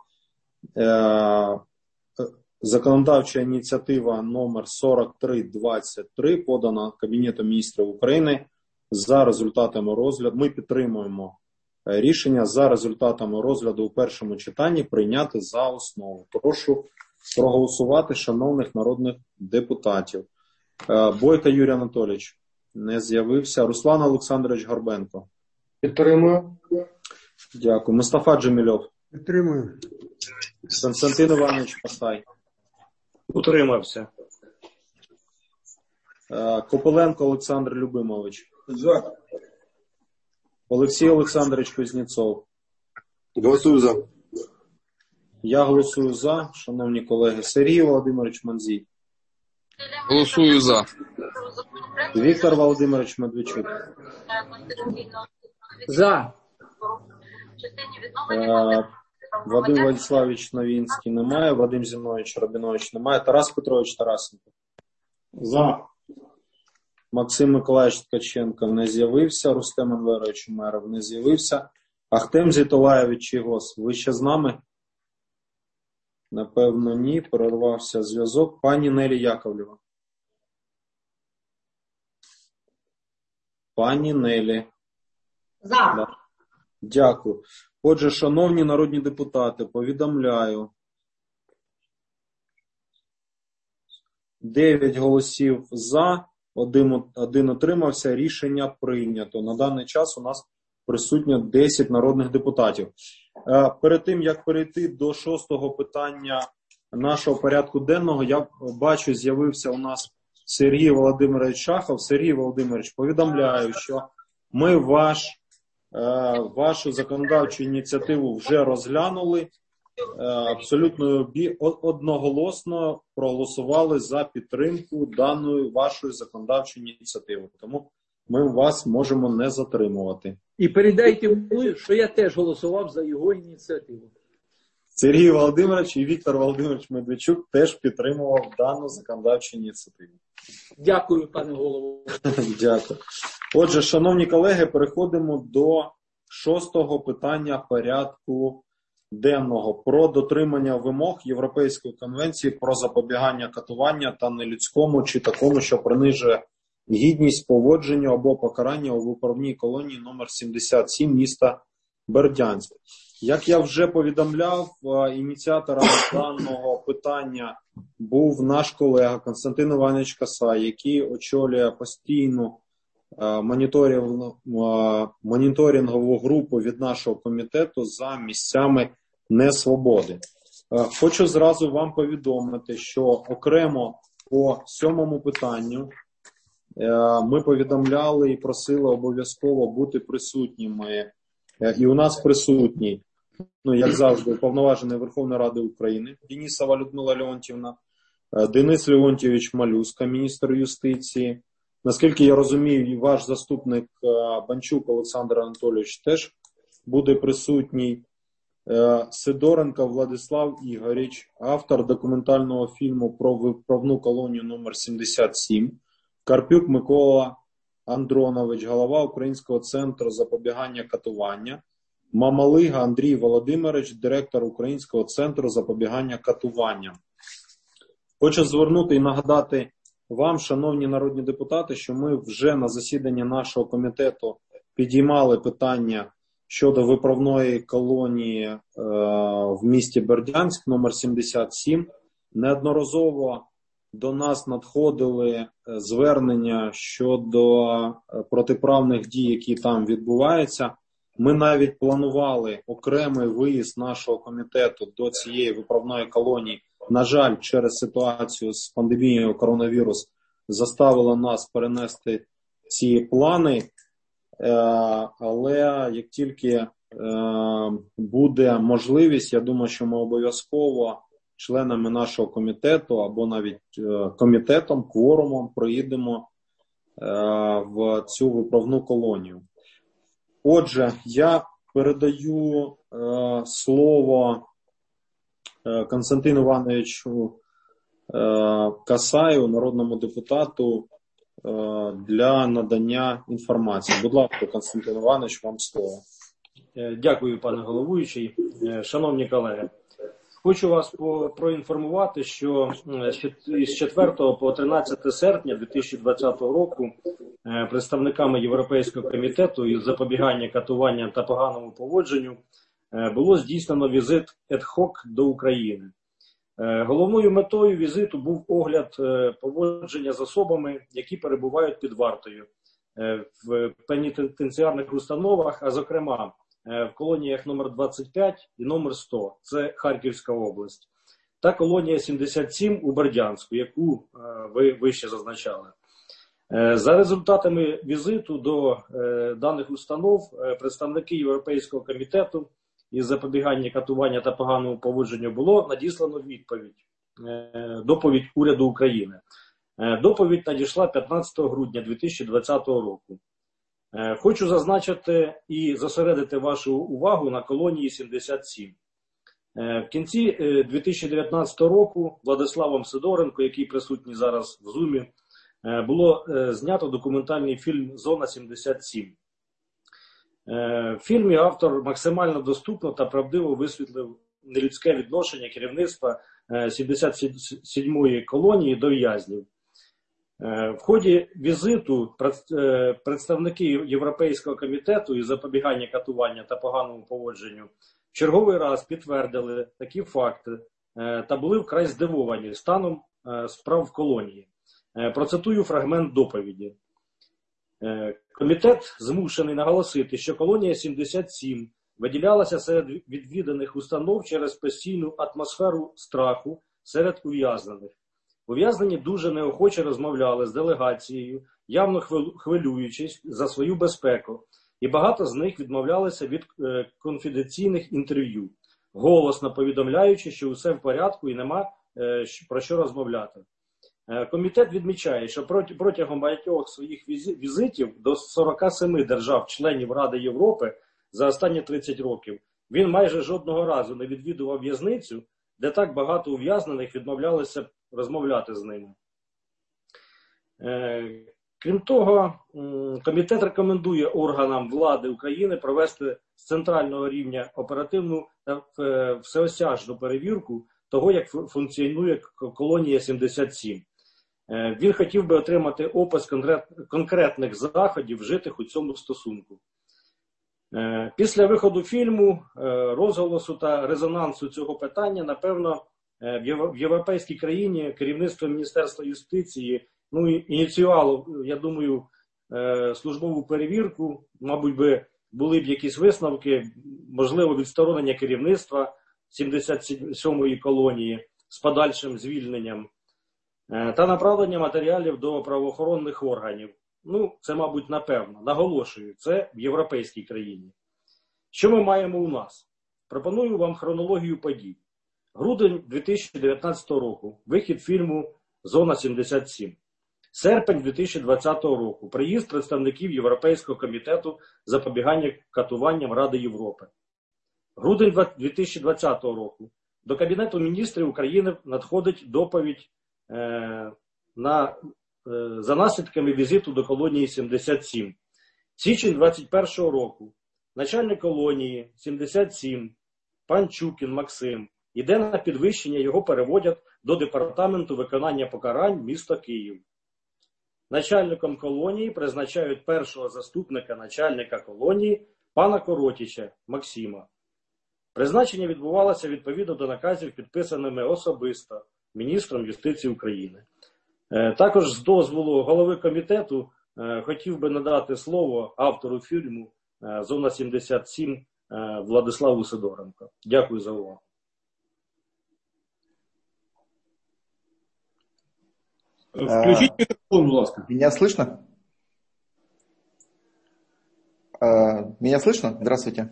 законодавча ініціатива номер 4323 подана Кабінетом міністрів України за результатами розгляду. Ми підтримуємо рішення за результатами розгляду у першому читанні прийняти за основу. Прошу проголосувати шановних народних депутатів. Бойко Юрій Анатолійович не з'явився. Руслан Олександрович Горбенко. Підтримую. Дякую. Мустафа Джемільов. Підтримую. Константин Іванович Пасай. Утримався. Копиленко Олександр Любимович. За. Олексій Олександрович Кузнєцов. Голосую за. Я голосую за, шановні колеги. Сергій Володимирович Манзій. Голосую за. Віктор Володимирович Медведчук. За. Вадим Владиславович Новінський немає. Вадим Зінович Рабінович немає. Тарас Петрович Тарасенко. За. Максим Миколаївич Ткаченко не з'явився. Рустем Енверович Умеров не з'явився. Ахтем Зітолаєвич Чигос, ви ще з нами? Напевно, ні. Перервався зв'язок. Пані Нелі Яковлєва. Пані Нелі. За. Да. Дякую. Отже, шановні народні депутати, повідомляю. 9 голосів за, один утримався, рішення прийнято. На даний час у нас присутньо 10 народних депутатів. Перед тим, як перейти до 6-го питання нашого порядку денного, я бачу, з'явився у нас Сергій Володимирович Шахов. Сергій Володимирович, повідомляю, що ми вашу законодавчу ініціативу вже розглянули. Абсолютно одноголосно проголосували за підтримку даної вашої законодавчої ініціативи. Тому ми вас можемо не затримувати. І передайте йому, що я теж голосував за його ініціативу. Сергій Володимирович і Віктор Володимирович Медведчук теж підтримував дану законодавчу ініціативу. Дякую, пане голово. Дякую. Отже, шановні колеги, переходимо до 6-го питання порядку денного про дотримання вимог Європейської конвенції про запобігання катування та нелюдському чи такому, що принижує гідність, поводженню або покарання у виправній колонії номер 77 міста Бердянськ. Як я вже повідомляв, ініціатором даного питання був наш колега Константин Іванович Касай, який очолює постійну моніторингову групу від нашого комітету за місцями несвободи. Хочу зразу вам повідомити, що окремо по 7-му питанню ми повідомляли і просили обов'язково бути присутніми. І у нас присутній, як завжди, уповноважений Верховної Ради України Денисова Людмила Леонтівна, Денис Леонтійович Малюска, міністр юстиції. Наскільки я розумію, ваш заступник Банчук Олександр Анатолійович теж буде присутній. Сидоренко Владислав Ігоріч, автор документального фільму про виправну колонію номер 77. Карпюк Микола Андронович, голова Українського центру запобігання катування. Мамалига Андрій Володимирович, директор Українського центру запобігання катуванням. Хочу звернути і нагадати вам, шановні народні депутати, що ми вже на засіданні нашого комітету підіймали питання щодо виправної колонії в місті Бердянськ номер 77. Неодноразово до нас надходили звернення щодо протиправних дій, які там відбуваються. Ми навіть планували окремий виїзд нашого комітету до цієї виправної колонії. На жаль, через ситуацію з пандемією коронавірус заставило нас перенести ці плани. Але як тільки буде можливість, я думаю, що ми обов'язково членами нашого комітету або навіть комітетом, кворумом проїдемо в цю виправну колонію. Отже, я передаю слово Константину Івановичу Касаю, народному депутату, для надання інформації. Будь ласка, Константин Іванович, вам слово. Дякую, пане головуючий. Шановні колеги, хочу вас проінформувати, що з 4 по 13 серпня 2020 року представниками Європейського комітету із запобігання катуванням та поганому поводженню було здійснено візит ad-hoc до України. Головною метою візиту був огляд поводження з особами, які перебувають під вартою в пенітенціарних установах, а зокрема в колоніях номер 25 і номер 100, це Харківська область, та колонія 77 у Бердянську, яку ви вище зазначали. За результатами візиту до даних установ представники Європейського комітету із запобігання катування та поганому поводженню було надіслано доповідь уряду України. Доповідь надійшла 15 грудня 2020 року. Хочу зазначити і зосередити вашу увагу на колонії 77. В кінці 2019 року Владиславом Сидоренко, який присутній зараз в Зумі, було знято документальний фільм «Зона 77». В фільмі автор максимально доступно та правдиво висвітлив нелюдське відношення керівництва 77-ї колонії до в'язнів. В ході візиту представники Європейського комітету із запобігання катування та поганому поводженню в черговий раз підтвердили такі факти та були вкрай здивовані станом справ в колонії. Процитую фрагмент доповіді. Комітет змушений наголосити, що колонія 77 виділялася серед відвіданих установ через постійну атмосферу страху серед ув'язнених. Ув'язнені дуже неохоче розмовляли з делегацією, явно хвилюючись за свою безпеку, і багато з них відмовлялися від конфіденційних інтерв'ю, голосно повідомляючи, що усе в порядку і нема про що розмовляти. Комітет відмічає, що протягом багатьох своїх візитів до 47 держав-членів Ради Європи за останні 30 років він майже жодного разу не відвідував в'язницю, де так багато ув'язнених відмовлялися розмовляти з ними. Крім того, комітет рекомендує органам влади України провести з центрального рівня оперативну та всеосяжну перевірку того, як функціонує колонія 77. Він хотів би отримати опис конкретних заходів, вжитих у цьому стосунку. Після виходу фільму, розголосу та резонансу цього питання, напевно, в європейській країні керівництво Міністерства юстиції ініціювало, я думаю, службову перевірку, мабуть, були б якісь висновки, можливо, відсторонення керівництва 77-ї колонії з подальшим звільненням та направлення матеріалів до правоохоронних органів. Це, мабуть, напевно. Наголошую, це в європейській країні. Що ми маємо у нас? Пропоную вам хронологію подій. Грудень 2019 року. Вихід фільму «Зона 77». Серпень 2020 року. Приїзд представників Європейського комітету запобігання катуванням Ради Європи. Грудень 2020 року. До Кабінету міністрів України надходить доповідь за наслідками візиту до колонії 77. Січень 2021 року. Начальник колонії 77, пан Чукін Максим, іде на підвищення, його переводять до Департаменту виконання покарань міста Київ. Начальником колонії призначають першого заступника начальника колонії пана Коротіча Максима. Призначення відбувалося відповідно до наказів, підписаними особисто міністром юстиції України. Також з дозволу голови комітету хотів би надати слово автору фільму «Зона 77» Владиславу Сидоренко. Дякую за увагу. Включите микрофон, будь ласка. Меня слышно? Меня слышно? Здравствуйте.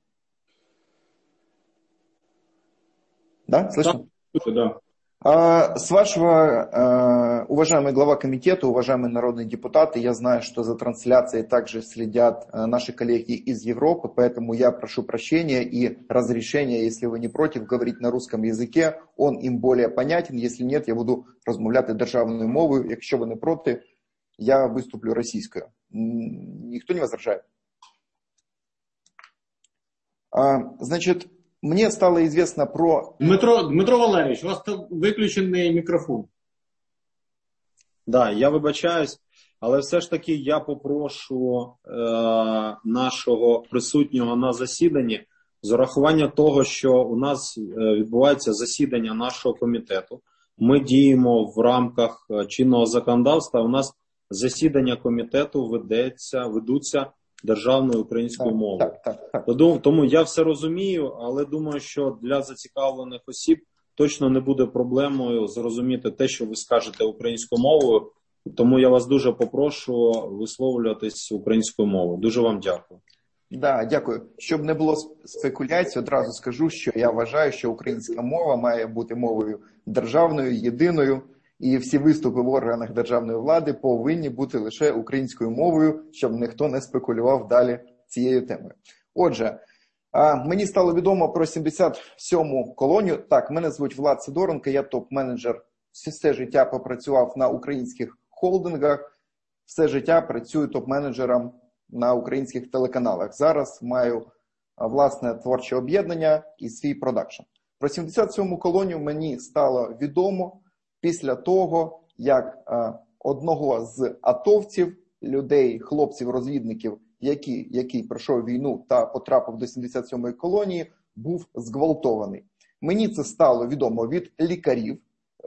Да, слышно? Да. С вашего, уважаемый глава комитета, уважаемые народные депутаты, я знаю, что за трансляцией также следят наши коллеги из Европы, поэтому я прошу прощения и разрешения, если вы не против, говорить на русском языке, он им более понятен, если нет, я буду розмовляти державною мовою, якщо ви не проти, я виступлю російською. Ніхто не возражає? Значит, мне стало известно про... Дмитро Валерійович, у вас там виключений мікрофон. Да, я вибачаюсь, але все ж таки я попрошу нашого присутнього на засіданні з урахування того, що у нас відбувається засідання нашого комітету. Ми діємо в рамках чинного законодавства. У нас засідання комітету ведуться державною українською мовою. Так. Тому я все розумію, але думаю, що для зацікавлених осіб точно не буде проблемою зрозуміти те, що ви скажете українською мовою. Тому я вас дуже попрошу висловлюватись українською мовою. Дуже вам дякую. Да, дякую. Щоб не було спекуляцій, одразу скажу, що я вважаю, що українська мова має бути мовою державною, єдиною, і всі виступи в органах державної влади повинні бути лише українською мовою, щоб ніхто не спекулював далі цією темою. Отже, мені стало відомо про 77-му колонію. Так, мене звуть Влад Сидоренко, я топ-менеджер. Все життя попрацював на українських холдингах, все життя працюю топ-менеджером на українських телеканалах. Зараз маю власне творче об'єднання і свій продакшн. Про 77-му колонію мені стало відомо після того, як одного з атовців, людей, хлопців-розвідників, який пройшов війну та потрапив до 77-ї колонії, був зґвалтований. Мені це стало відомо від лікарів.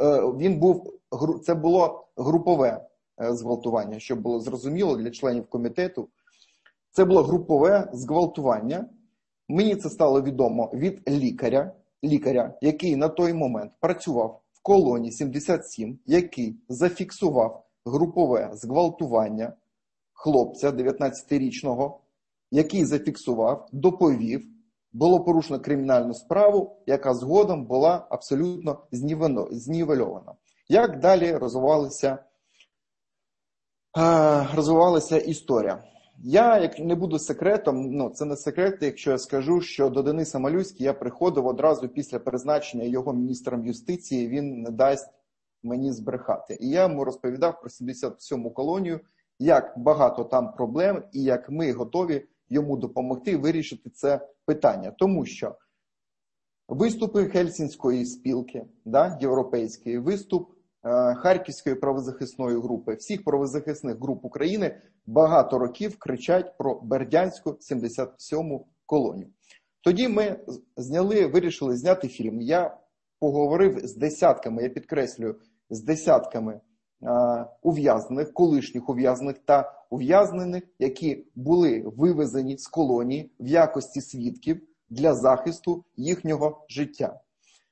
Це було групове зґвалтування, щоб було зрозуміло для членів комітету. Це було групове зґвалтування. Мені це стало відомо від лікаря, який на той момент працював в колонії 77, який зафіксував групове зґвалтування хлопця 19-річного, який зафіксував, доповів, було порушено кримінальну справу, яка згодом була абсолютно знівельована. Як далі розвивалася історія? Як не буду секретом, це не секрет, якщо я скажу, що до Дениса Малюськи я приходив одразу після призначення його міністром юстиції, він не дасть мені збрехати. І я йому розповідав про 77-му колонію, як багато там проблем і як ми готові йому допомогти вирішити це питання. Тому що виступи Гельсінської спілки, європейський виступ Харківської правозахисної групи, всіх правозахисних груп України багато років кричать про Бердянську 77-му колонію. Тоді ми вирішили зняти фільм. Я поговорив з десятками, я підкреслюю, з десятками ув'язнених, колишніх ув'язнених та ув'язнених, які були вивезені з колонії в якості свідків для захисту їхнього життя.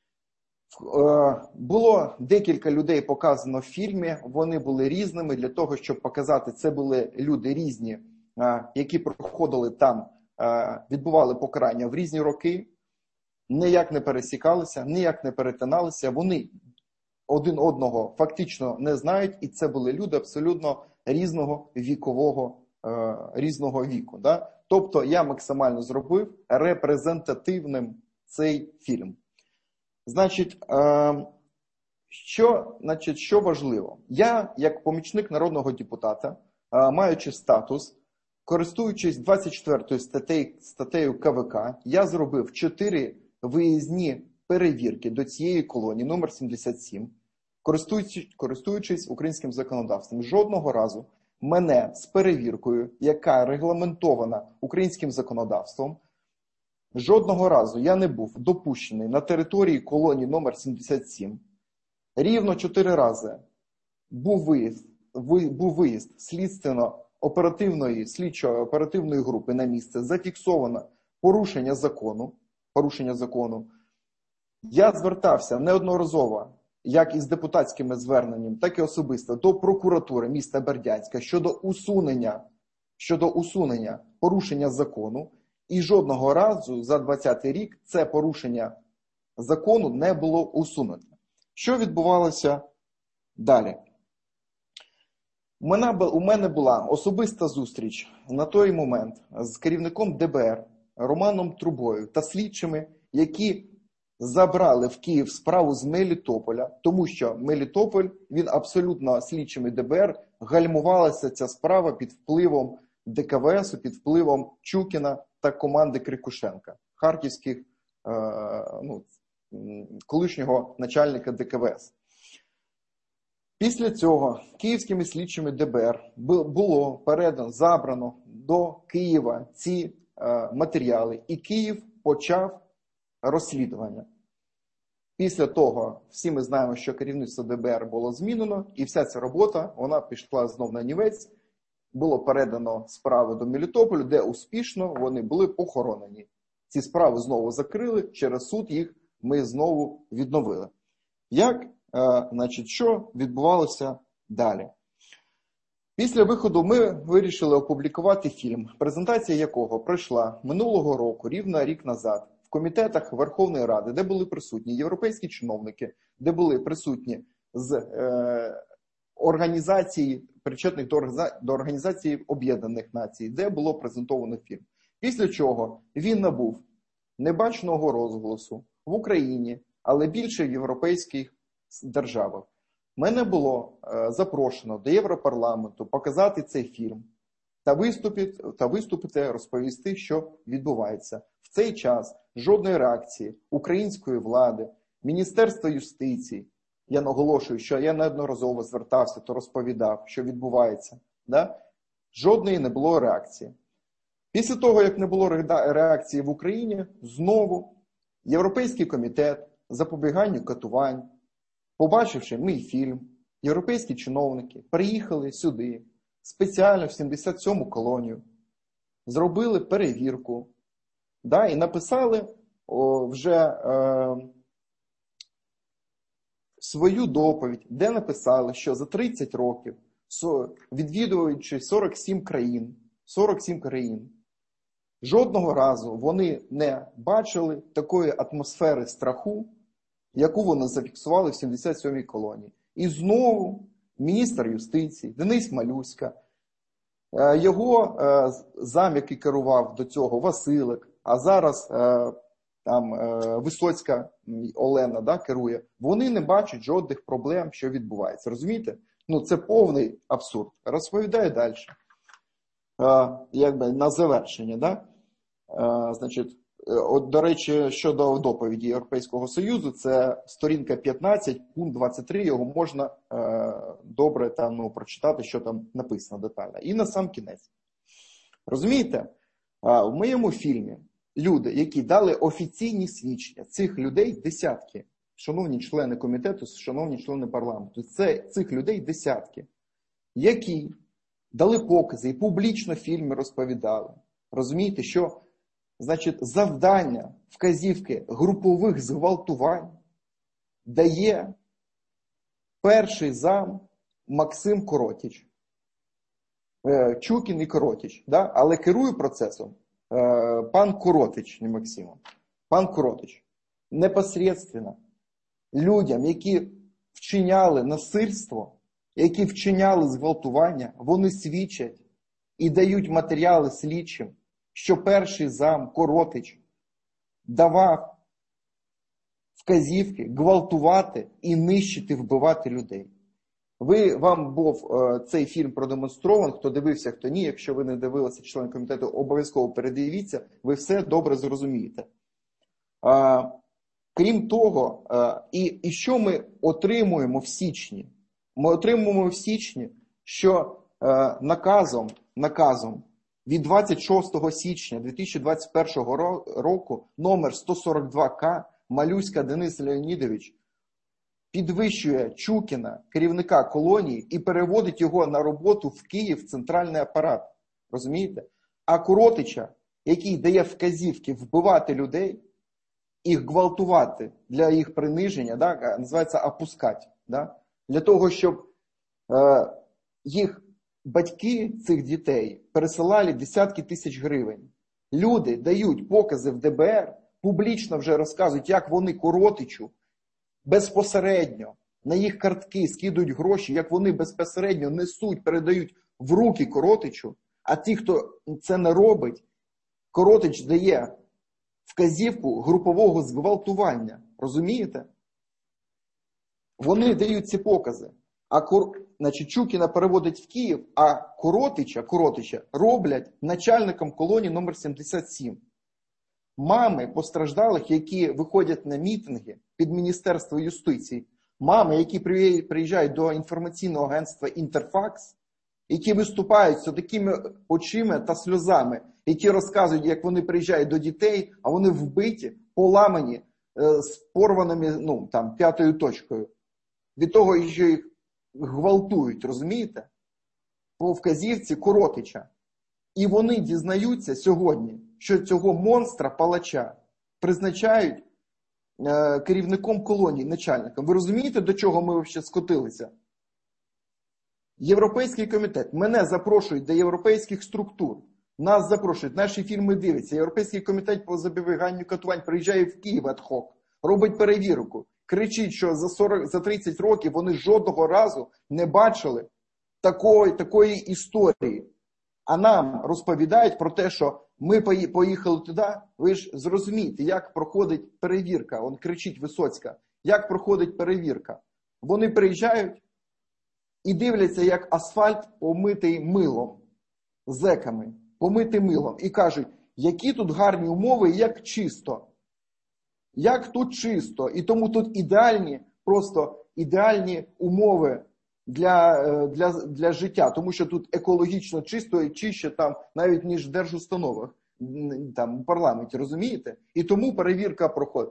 Було декілька людей показано в фільмі, вони були різними для того, щоб показати, це були люди різні, які проходили там, відбували покарання в різні роки, ніяк не пересікалися, ніяк не перетиналися, вони один одного фактично не знають, і це були люди абсолютно різного віку. Да? Тобто я максимально зробив репрезентативним цей фільм. Значить, що важливо? Я, як помічник народного депутата, маючи статус, користуючись 24 статтею КВК, я зробив 4 виїзні перевірки до цієї колонії, номер 77, користуючись українським законодавством. Жодного разу мене з перевіркою, яка регламентована українським законодавством, жодного разу я не був допущений на території колонії номер 77. Рівно 4 рази був виїзд слідчо-оперативної групи на місце, зафіксовано порушення закону. Я звертався неодноразово, як із депутатськими зверненнями, так і особисто до прокуратури міста Бердянська щодо усунення порушення закону. І жодного разу за 20-й рік це порушення закону не було усунуто. Що відбувалося далі? У мене була особиста зустріч на той момент з керівником ДБР Романом Трубою та слідчими, які забрали в Київ справу з Мелітополя, тому що Мелітополь, він абсолютно слідчими ДБР, гальмувалася ця справа під впливом ДКВС, під впливом Чукіна та команди Крикушенка, харківських, колишнього начальника ДКВС. Після цього київськими слідчими ДБР було забрано до Києва ці матеріали, і Київ почав розслідування. Після того, всі ми знаємо, що керівництво ДБР було змінено, і вся ця робота, вона пішла знов на нівець, було передано справи до Мелітополю, де успішно вони були похоронені. Ці справи знову закрили, через суд їх ми знову відновили. Що відбувалося далі? Після виходу ми вирішили опублікувати фільм, презентація якого пройшла минулого року, рівно рік назад, в комітетах Верховної Ради, де були присутні європейські чиновники, де були присутні з організацій, причетних до Організації Об'єднаних Націй, де було презентовано фільм. Після чого він набув небаченого розголосу в Україні, але більше в європейських державах. Мене було запрошено до Європарламенту показати цей фільм та виступити, розповісти, що відбувається. В цей час жодної реакції української влади, Міністерства юстиції, я наголошую, що я неодноразово звертався, то розповідав, що відбувається. Да? Жодної не було реакції. Після того, як не було реакції в Україні, знову Європейський комітет запобіганню катувань, побачивши мій фільм, європейські чиновники приїхали сюди, спеціально в 77-му колонію, зробили перевірку, да, і написали вже свою доповідь, де написали, що за 30 років, відвідуючи 47 країн, жодного разу вони не бачили такої атмосфери страху, яку вони зафіксували в 77-й колонії. І знову міністр юстиції Денис Малюська, його зам, який керував до цього, Василик, а зараз там Висоцька Олена, да, керує, вони не бачать жодних проблем, що відбувається. Розумієте? Ну, це повний абсурд. Розповідаю далі. Якби на завершення, да? Значить, от, до речі, щодо доповіді Європейського Союзу, це сторінка 15, пункт 23, його можна добре там, прочитати, що там написано детально. І на сам кінець. Розумієте, в моєму фільмі люди, які дали офіційні свідчення, цих людей десятки, шановні члени комітету, шановні члени парламенту, цих людей десятки, які дали покази і публічно в фільмі розповідали. Розумієте, що, значить, завдання, вказівки групових зґвалтувань дає перший зам Максим Коротич. Чукін і Коротич, да? Але керує процесом пан Коротич, не Максим. Пан Коротич. Непосредственно людям, які вчиняли насильство, які вчиняли зґвалтування, вони свідчать і дають матеріали слідчим, що перший зам Коротич давав вказівки гвалтувати і нищити, вбивати людей. Вам був цей фільм продемонстрований, хто дивився, хто ні. Якщо ви не дивилися, член комітету, обов'язково передивіться, ви все добре зрозумієте. Крім того, і що ми отримуємо в січні? Ми отримуємо в січні, що наказом від 26 січня 2021 року номер 142К Малюська Денис Леонідович підвищує Чукіна, керівника колонії, і переводить його на роботу в Київ, в центральний апарат. Розумієте? А Коротича, який дає вказівки вбивати людей, їх гвалтувати для їх приниження, да, називається опускати, да, для того, щоб їх батьки цих дітей пересилали десятки тисяч гривень. Люди дають покази в ДБР, публічно вже розказують, як вони Коротичу безпосередньо на їх картки скидують гроші, як вони безпосередньо несуть, передають в руки Коротичу, а ті, хто це не робить, Коротич дає вказівку групового зґвалтування. Розумієте? Вони дають ці покази. Значить, Чукіна переводять в Київ, а Коротича роблять начальником колонії номер 77. Мами постраждалих, які виходять на мітинги під Міністерство юстиції, мами, які приїжджають до інформаційного агентства «Інтерфакс», які виступають з такими очима та сльозами, які розказують, як вони приїжджають до дітей, а вони вбиті, поламані, з порваними, п'ятою точкою. Від того, що їх гвалтують, розумієте? По вказівці Коротича. І вони дізнаються сьогодні, що цього монстра-палача призначають керівником колонії, начальником. Ви розумієте, до чого ми взагалі скотилися? Європейський комітет мене запрошують до європейських структур. Нас запрошують, наші фільми дивляться. Європейський комітет по запобіганню катувань приїжджає в Київ ad-hoc, робить перевірку, кричить, що за 30 років вони жодного разу не бачили такої історії. А нам розповідають про те, що ми поїхали туди. Ви ж зрозумієте, як проходить перевірка. Он кричить Висоцька. Як проходить перевірка? Вони приїжджають і дивляться, як асфальт помитий милом, зеками, помитий милом. І кажуть, які тут гарні умови і як чисто. Як тут чисто. І тому тут ідеальні просто ідеальні умови для життя, тому що тут екологічно чисто і чище там навіть ніж в держустановах, там у парламенті, розумієте? І тому перевірка проходить.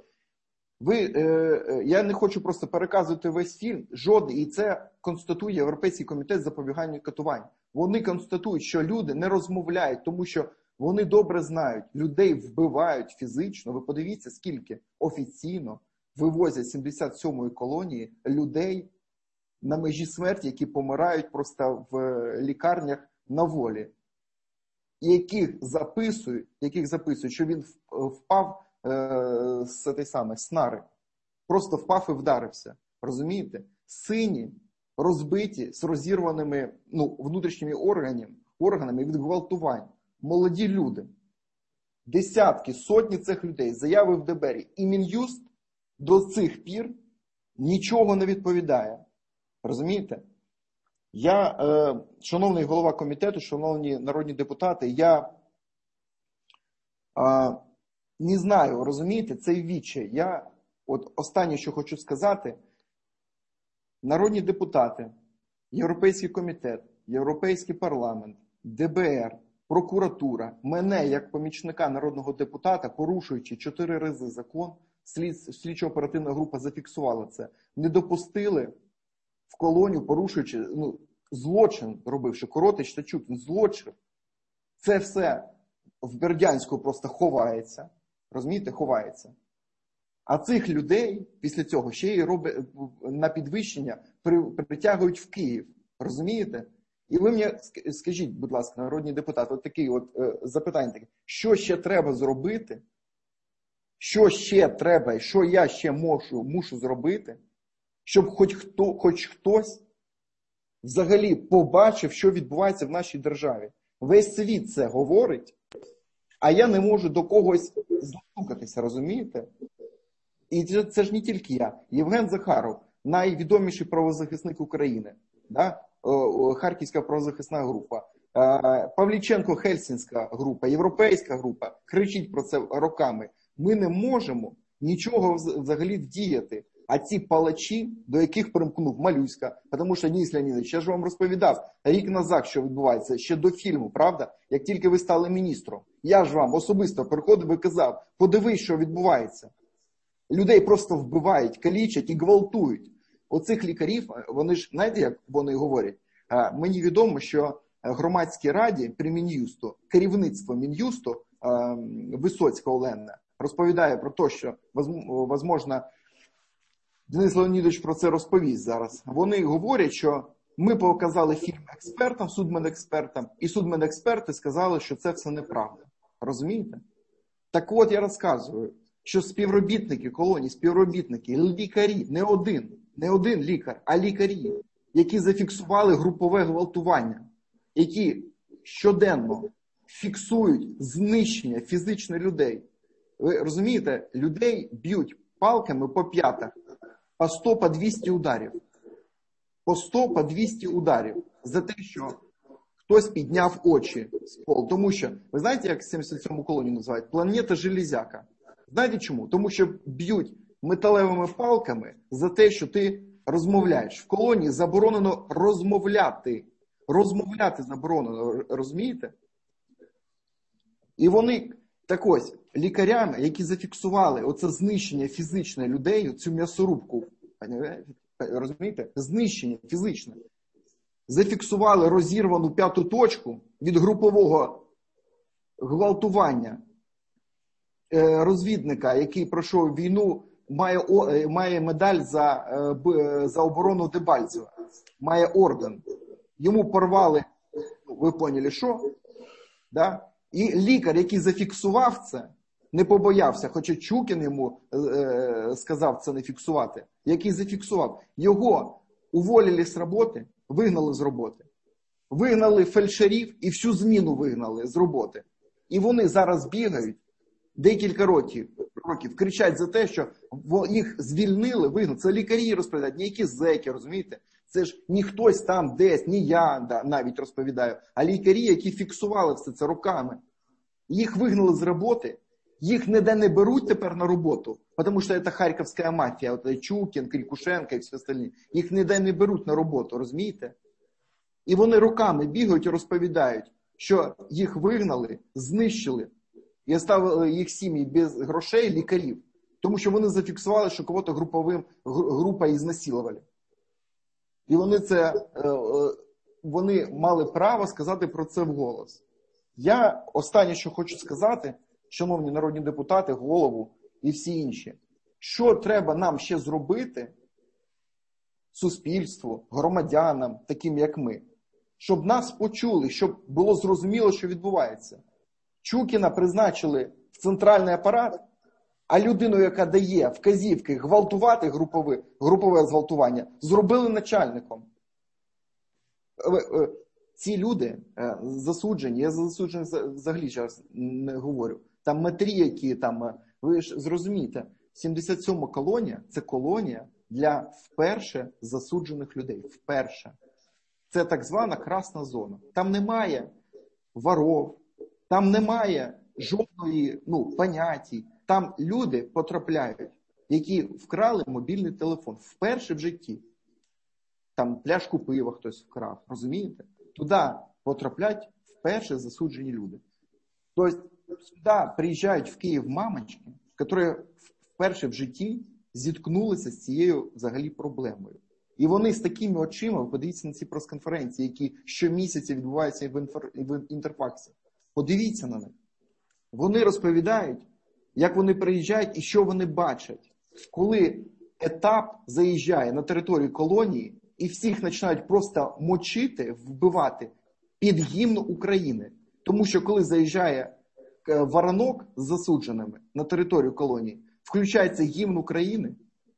Я не хочу просто переказувати весь фільм, жодний, і це констатує Європейський комітет з запобігання катувань. Вони констатують, що люди не розмовляють, тому що вони добре знають, людей вбивають фізично. Ви подивіться, скільки офіційно вивозять 77-ї колонії людей на межі смерті, які помирають просто в лікарнях на волі. І яких записують, що він впав з снари. Просто впав і вдарився. Розумієте? Сині, розбиті, з розірваними внутрішніми органами від гвалтувань. Молоді люди. Десятки, сотні цих людей, заяви в ДБР. І Мін'юст до цих пір нічого не відповідає. Розумієте? Шановний голова комітету, шановні народні депутати, я не знаю, розумієте, цей відчай. Останнє, що хочу сказати, народні депутати, Європейський комітет, Європейський парламент, ДБР, прокуратура, мене, як помічника народного депутата, порушуючи 4 рази закон, слідчо-оперативна група зафіксувала це, не допустили в колонію, порушуючи, злочин робивши, Коротич та Чупін, злочин. Це все в Бердянську просто ховається. Розумієте, ховається. А цих людей після цього ще й роблять на підвищення, притягують в Київ. Розумієте? І ви мені скажіть, будь ласка, народні депутати, такі запитання такі. Що ще треба зробити? Що ще треба і що я ще мушу зробити, щоб хоч хтось взагалі побачив, що відбувається в нашій державі? Весь світ це говорить, а я не можу до когось достукатися, розумієте? І це ж не тільки я. Євген Захаров, найвідоміший правозахисник України, да? Харківська правозахисна група, Павліченко Хельсінська група, європейська група, кричить про це роками. Ми не можемо нічого взагалі вдіяти. А ці палачі, до яких примкнув Малюська, тому що, Денис Леонідович, я ж вам розповідав рік назад, що відбувається, ще до фільму, правда? Як тільки ви стали міністром. Я ж вам особисто приходив і казав, подивись, що відбувається. Людей просто вбивають, калічать і гвалтують. Оцих лікарів, вони ж, знаєте, як вони говорять? Мені відомо, що громадській раді при Мін'юсту, керівництво Мін'юсту, Висоцька Олена, розповідає про те, що, можливо, Денис Леонідович про це розповість зараз. Вони говорять, що ми показали фільм експертам, судмедекспертам, і судмедексперти сказали, що це все неправда. Розумієте? Так от я розказую, що співробітники колонії, лікарі, не один лікар, а лікарі, які зафіксували групове гвалтування, які щоденно фіксують знищення фізичних людей. Ви розумієте, людей б'ють палками по п'ятах, по 100, по 200 ударів. По 100, по 200 ударів. За те, що хтось підняв очі з полу. Тому що, ви знаєте, як 77-му колонію називають? Планета Железяка. Знаєте чому? Тому що б'ють металевими палками за те, що ти розмовляєш. В колонії заборонено розмовляти. Розмовляти заборонено, розумієте? І вони, так ось, лікарями, які зафіксували оце знищення фізичне людей, цю м'ясорубку, розумієте? Знищення фізичне. Зафіксували розірвану 5-ту точку від групового гвалтування розвідника, який пройшов війну, має медаль за оборону Дебальцева, має орден. Йому порвали, ви поняли, що? Да? І лікар, який зафіксував це, не побоявся, хоча Чукін йому сказав це не фіксувати, який зафіксував, його уволили з роботи, вигнали з роботи. Вигнали фельдшерів і всю зміну вигнали з роботи. І вони зараз бігають декілька років кричать за те, що їх звільнили, вигнали. Це лікарі розповідають, ніякі зеки, розумієте? Це ж не хтось там десь, не я навіть розповідаю, а лікарі, які фіксували все це роками. Їх вигнали з роботи, Їх ніде не беруть тепер на роботу, тому що це харківська мафія, от Чукін, Крикушенко і всі остальні. Їх ніде не беруть на роботу, розумієте? І вони роками бігають і розповідають, що їх вигнали, знищили і оставили їх сім'ї без грошей, лікарів. Тому що вони зафіксували, що кого-то група ізнасилували. І вони мали право сказати про це вголос. Я останнє, що хочу сказати, шановні народні депутати, голову і всі інші, що треба нам ще зробити суспільству, громадянам, таким як ми, щоб нас почули, щоб було зрозуміло, що відбувається. Чукіна призначили в центральний апарат, а людину, яка дає вказівки гвалтувати групове зґвалтування, зробили начальником. Ці люди засуджені, я за засуджених взагалі зараз не говорю. Там матері, які там, ви ж зрозумієте, 77-ма колонія – це колонія для вперше засуджених людей. Вперше. Це так звана красна зона. Там немає воров, там немає жодної поняття. Там люди потрапляють, які вкрали мобільний телефон. Вперше в житті. Там пляшку пива хтось вкрав. Розумієте? Туди потрапляють вперше засуджені люди. Тобто, сюди приїжджають в Київ мамочки, які вперше в житті зіткнулися з цією взагалі проблемою. І вони з такими очима, ви подивіться на ці прес-конференції, які щомісяця відбуваються в Інтерфаксі. Подивіться на них. Вони розповідають, як вони приїжджають і що вони бачать. Коли етап заїжджає на територію колонії, і всіх починають просто мочити, вбивати під гімн України. Тому що коли заїжджає воронок з засудженими на територію колонії, включається гімн України,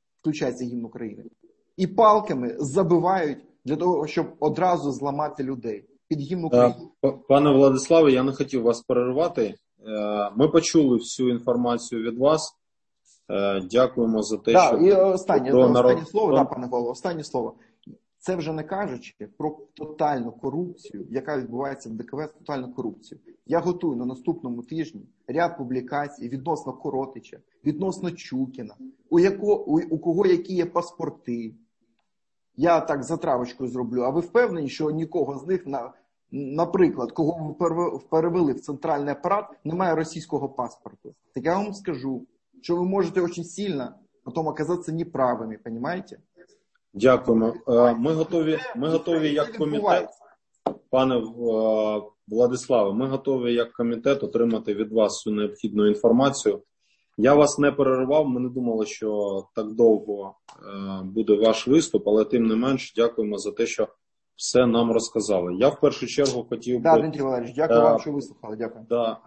і палками забивають для того, щоб одразу зламати людей. Під гімн України. Пане Владиславе, я не хотів вас перервати. Ми почули всю інформацію від вас. Дякуємо за те, що... І останнє слово, пане голово, останнє слово. Це вже не кажучи про тотальну корупцію, яка відбувається в ДКВС, тотальну корупцію. Я готую на наступному тижні ряд публікацій відносно Коротича, відносно Чукіна, у кого які є паспорти. Я так затравочкою зроблю. А ви впевнені, що нікого з них, наприклад, кого ви перевели в центральний апарат, немає російського паспорту? Так я вам скажу, що ви можете дуже сильно потім оказатися неправими, розумієте? Дякуємо. Ми готові як комітет, пане Владиславе, ми готові як комітет отримати від вас всю необхідну інформацію. Я вас не переривав, ми не думали, що так довго буде ваш виступ, але тим не менш дякуємо за те, що все нам розказали. Я в першу чергу хотів би... Дмитрий Валерійович, дякую вам, що вислухали. Дякую.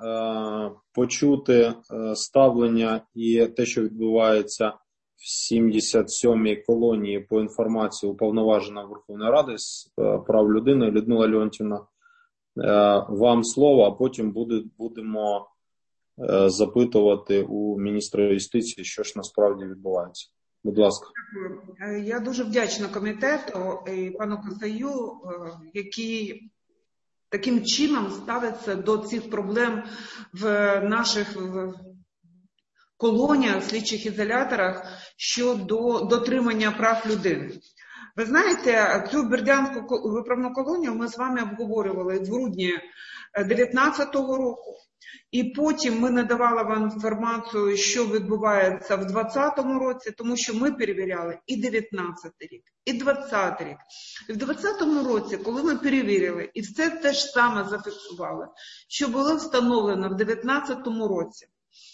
Почути ставлення і те, що відбувається в 77-й колонії по інформації уповноважена Верховної Ради з прав людини Людмила Леонтівна. Вам слово, а потім будемо запитувати у міністра юстиції, що ж насправді відбувається. Будь ласка. Я дуже вдячна комітету і пану Косаю, який таким чином ставиться до цих проблем в наших колоніях, слідчих ізоляторах щодо дотримання прав людини. Ви знаєте, цю Бердянську виправну колонію ми з вами обговорювали в грудні 2019 року. І потім ми надавали вам інформацію, що відбувається в 2020 році, тому що ми перевіряли і 2019 рік, і 2020 рік. І в 2020 році, коли ми перевірили, і все те ж саме зафіксували, що було встановлено в 2019 році.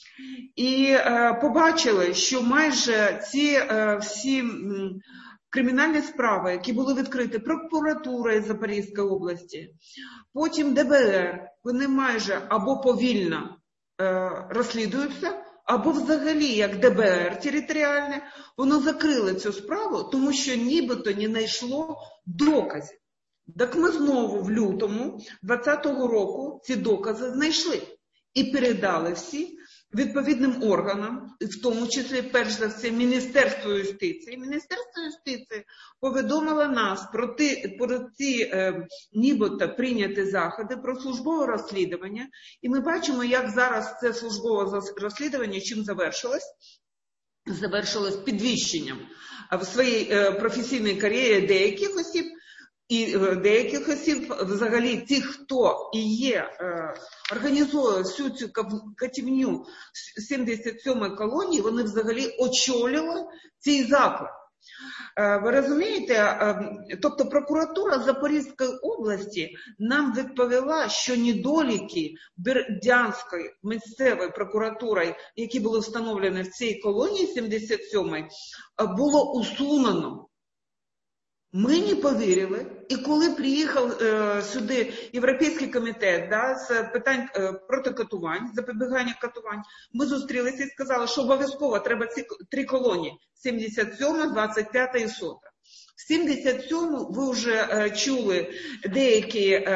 І побачили, що майже ці всі кримінальні справи, які були відкриті прокуратурою Запорізької області, потім ДБР, вони майже або повільно розслідуються, або взагалі, як ДБР територіальне, воно закрило цю справу, тому що нібито не знайшло доказів. Так ми знову в лютому 2020 року ці докази знайшли і передали всі відповідним органам, в тому числі, перш за все, Міністерство юстиції. Міністерство юстиції повідомило нас про ці нібито прийняті заходи, про службове розслідування. І ми бачимо, як зараз це службове розслідування чим завершилось. Завершилось підвищенням в своїй професійній кар'єрі деяких осіб, і деяких осіб, взагалі тих, хто і є, організує всю цю катівню 77-ї колонії, вони взагалі очолювали цей заклад. Ви розумієте, тобто прокуратура Запорізької області нам відповіла, що недоліки Бердянської місцевої прокуратури, які були встановлені в цій колонії 77-ї, було усунено. Ми не повірили, і коли приїхав сюди Європейський комітет з питань проти катувань, запобігання катувань, ми зустрілися і сказали, що обов'язково треба ці 3 колонії – 77, 25 і 100. В 77-му ви вже чули деякі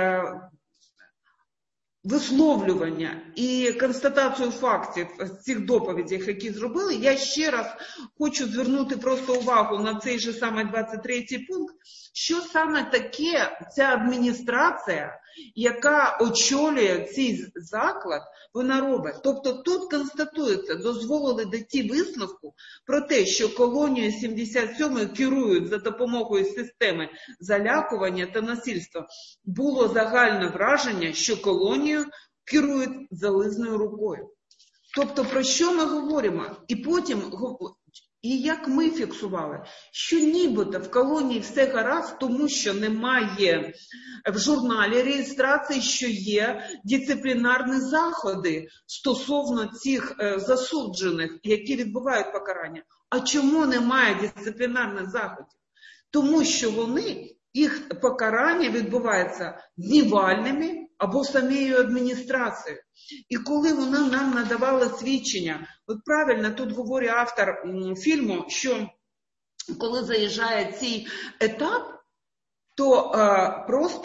висловлювання і констатацію фактів з цих доповідей, які зробили. Я ще раз хочу звернути просто увагу на цей же саме 23-й пункт, що саме таке ця адміністрація, яка очолює цей заклад, вона робить. Тобто тут констатується, дозволили дати висновку про те, що колонію 77 керують за допомогою системи залякування та насильства. Було загальне враження, що колонію керують залізною рукою. Тобто про що ми говоримо? І потім, і як ми фіксували, що нібито в колонії все гаразд, тому що немає в журналі реєстрації, що є дисциплінарні заходи стосовно цих засуджених, які відбувають покарання. А чому немає дисциплінарних заходів? Тому що їх покарання відбувається днівальними або самою адміністрацією. І коли вона нам надавала свідчення, от правильно тут говорить автор фільму, що коли заїжджає цей етап, то просто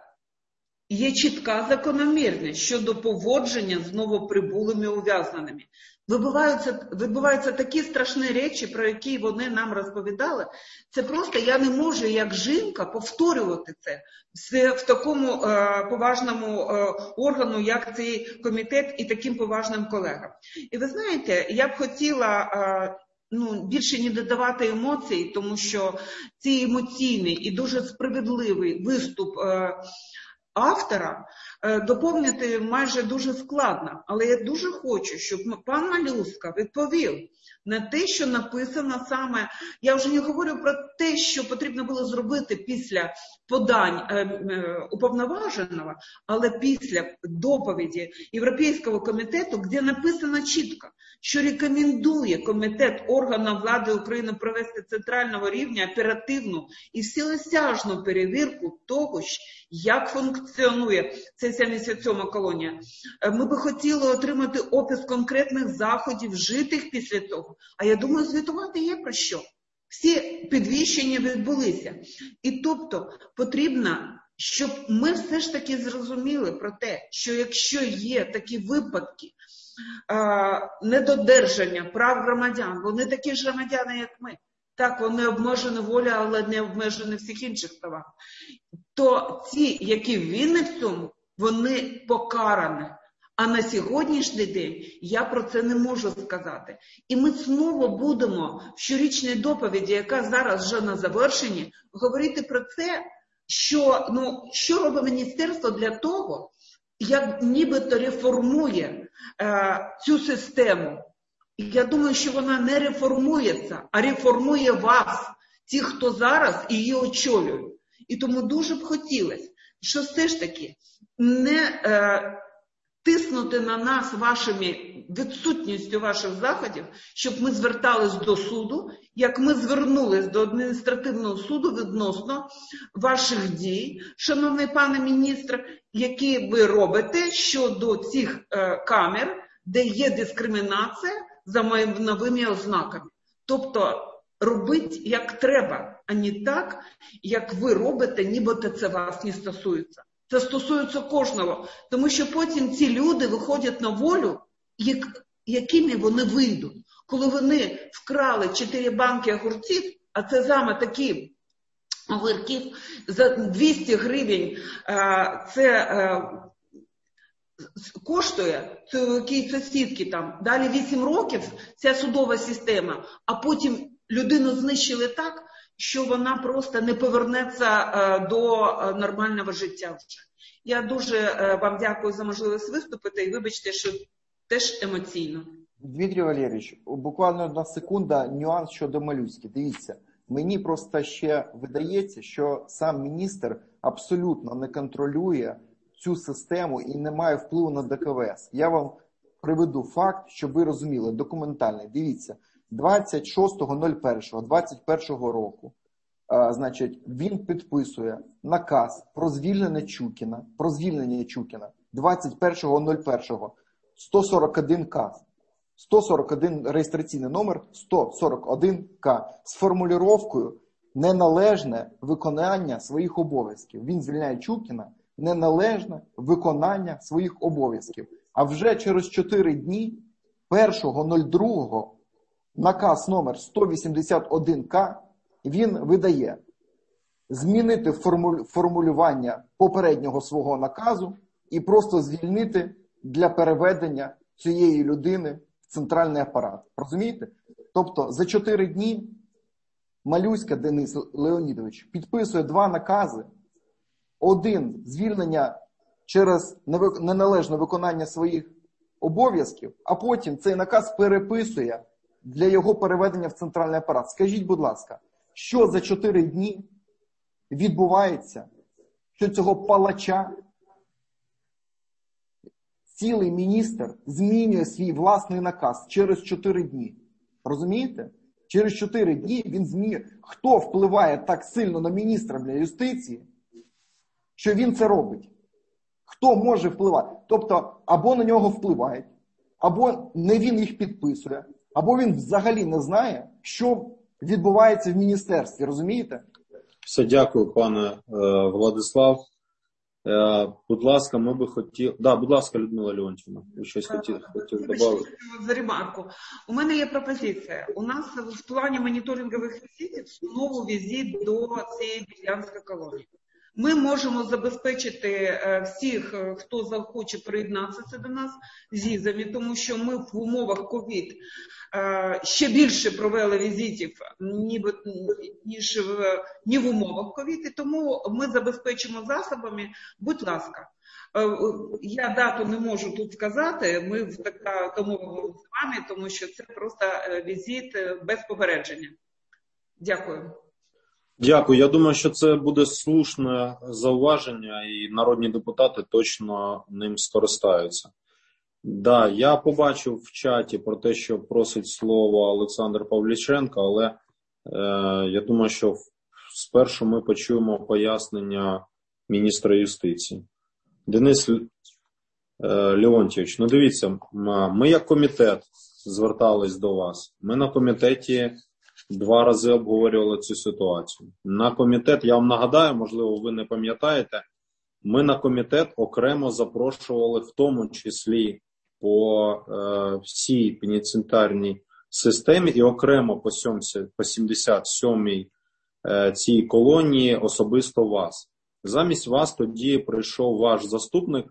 є чітка закономірність щодо поводження з новоприбулими ув'язненими. Відбуваються такі страшні речі, про які вони нам розповідали. Це просто я не можу, як жінка, повторювати це в такому поважному органу, як цей комітет, і таким поважним колегам. І ви знаєте, я б хотіла більше не додавати емоцій, тому що цей емоційний і дуже справедливий виступ автора доповнити майже дуже складно. Але я дуже хочу, щоб пан Малюска відповів на те, що написано саме, я вже не говорю про те, що потрібно було зробити після подань уповноваженого, але після доповіді Європейського комітету, де написано чітко, що рекомендує комітет органам влади України провести центрального рівня оперативну і всеосяжну перевірку того, як функціонує ця 77-ма колонія. Ми би хотіли отримати опис конкретних заходів, вжитих після того. А я думаю, звітувати є про що. Всі підвищення відбулися. І тобто потрібно, щоб ми все ж таки зрозуміли про те, що якщо є такі випадки недодержання прав громадян, вони такі ж громадяни, як ми. Так, вони обмежені волі, але не обмежені всіх інших правах. То ті, які винні в цьому, вони покарані. А на сьогоднішній день я про це не можу сказати. І ми знову будемо в щорічній доповіді, яка зараз вже на завершенні, говорити про це, що робить міністерство для того, як нібито реформує цю систему. І я думаю, що вона не реформується, а реформує вас, ті, хто зараз її очолює. І тому дуже б хотілося, що все ж таки не тиснути на нас відсутністю ваших заходів, щоб ми звертались до суду, як ми звернулись до адміністративного суду відносно ваших дій, шановний пане міністр, які ви робите щодо цих камер, де є дискримінація за майновими ознаками. Тобто робити як треба, а не так, як ви робите, нібито це вас не стосується. Це стосується кожного, тому що потім ці люди виходять на волю, якими вони вийдуть. Коли вони вкрали 4 банки огурців, а це саме такі огірків, за 200 гривень це коштує, це у якійсь сусідки там, далі 8 років ця судова система, а потім людину знищили так, що вона просто не повернеться до нормального життя вже. Я дуже вам дякую за можливість виступити і вибачте, що теж емоційно. Дмитрій Валерійович, буквально одна секунда, нюанс щодо Малюськи. Дивіться, мені просто ще видається, що сам міністр абсолютно не контролює цю систему і не має впливу на ДКВС. Я вам приведу факт, щоб ви розуміли, документальний. Дивіться, 26.01.2021 року, значить, він підписує наказ про звільнення Чукіна, 21.01, 141К. 141 реєстраційний номер 141К з формулювання неналежне виконання своїх обов'язків. Він звільняє Чукіна, неналежне виконання своїх обов'язків. А вже через 4 дні 1.02 наказ номер 181К він видає змінити формулювання попереднього свого наказу і просто звільнити для переведення цієї людини в центральний апарат. Розумієте? Тобто за 4 дні Малюська Денис Леонідович підписує 2 накази. Один – звільнення через неналежне виконання своїх обов'язків, а потім цей наказ переписує для його переведення в центральний апарат. Скажіть, будь ласка, що за 4 дні відбувається, що цього палача цілий міністр змінює свій власний наказ через 4 дні. Розумієте? Через 4 дні він змінює. Хто впливає так сильно на міністра для юстиції, що він це робить? Хто може впливати? Тобто, або на нього впливають, або не він їх підписує, або він взагалі не знає, що відбувається в міністерстві. Розумієте? Все, дякую, пане Владислав. Будь ласка, ми би хотіли... Да, будь ласка, Людмила Леонтівна, ви щось хотіли додати? За ремарку. У мене є пропозиція. У нас в плані моніторингових візитів знову візит до цієї Біглянської колонії. Ми можемо забезпечити всіх, хто захоче приєднатися до нас, візами, тому що ми в умовах ковід ще більше провели візитів, ніж в умовах ковід, і тому ми забезпечимо засобами. Будь ласка, я дату не можу тут сказати, ми в домовилися з вами, тому що це просто візит без попередження. Дякую. Дякую. Я думаю, що це буде слушне зауваження, і народні депутати точно ним скористаються. Да, я побачив в чаті про те, що просить слово Олександр Павліченко, але я думаю, що спершу ми почуємо пояснення міністра юстиції. Денис Леонтійович, ну дивіться, ми як комітет звертались до вас. Ми на комітеті 2 рази обговорювали цю ситуацію. На комітет, я вам нагадаю, можливо, ви не пам'ятаєте, ми на комітет окремо запрошували, в тому числі по всій пенітенціарній системі і окремо по 77-й цій колонії особисто вас. Замість вас тоді прийшов ваш заступник,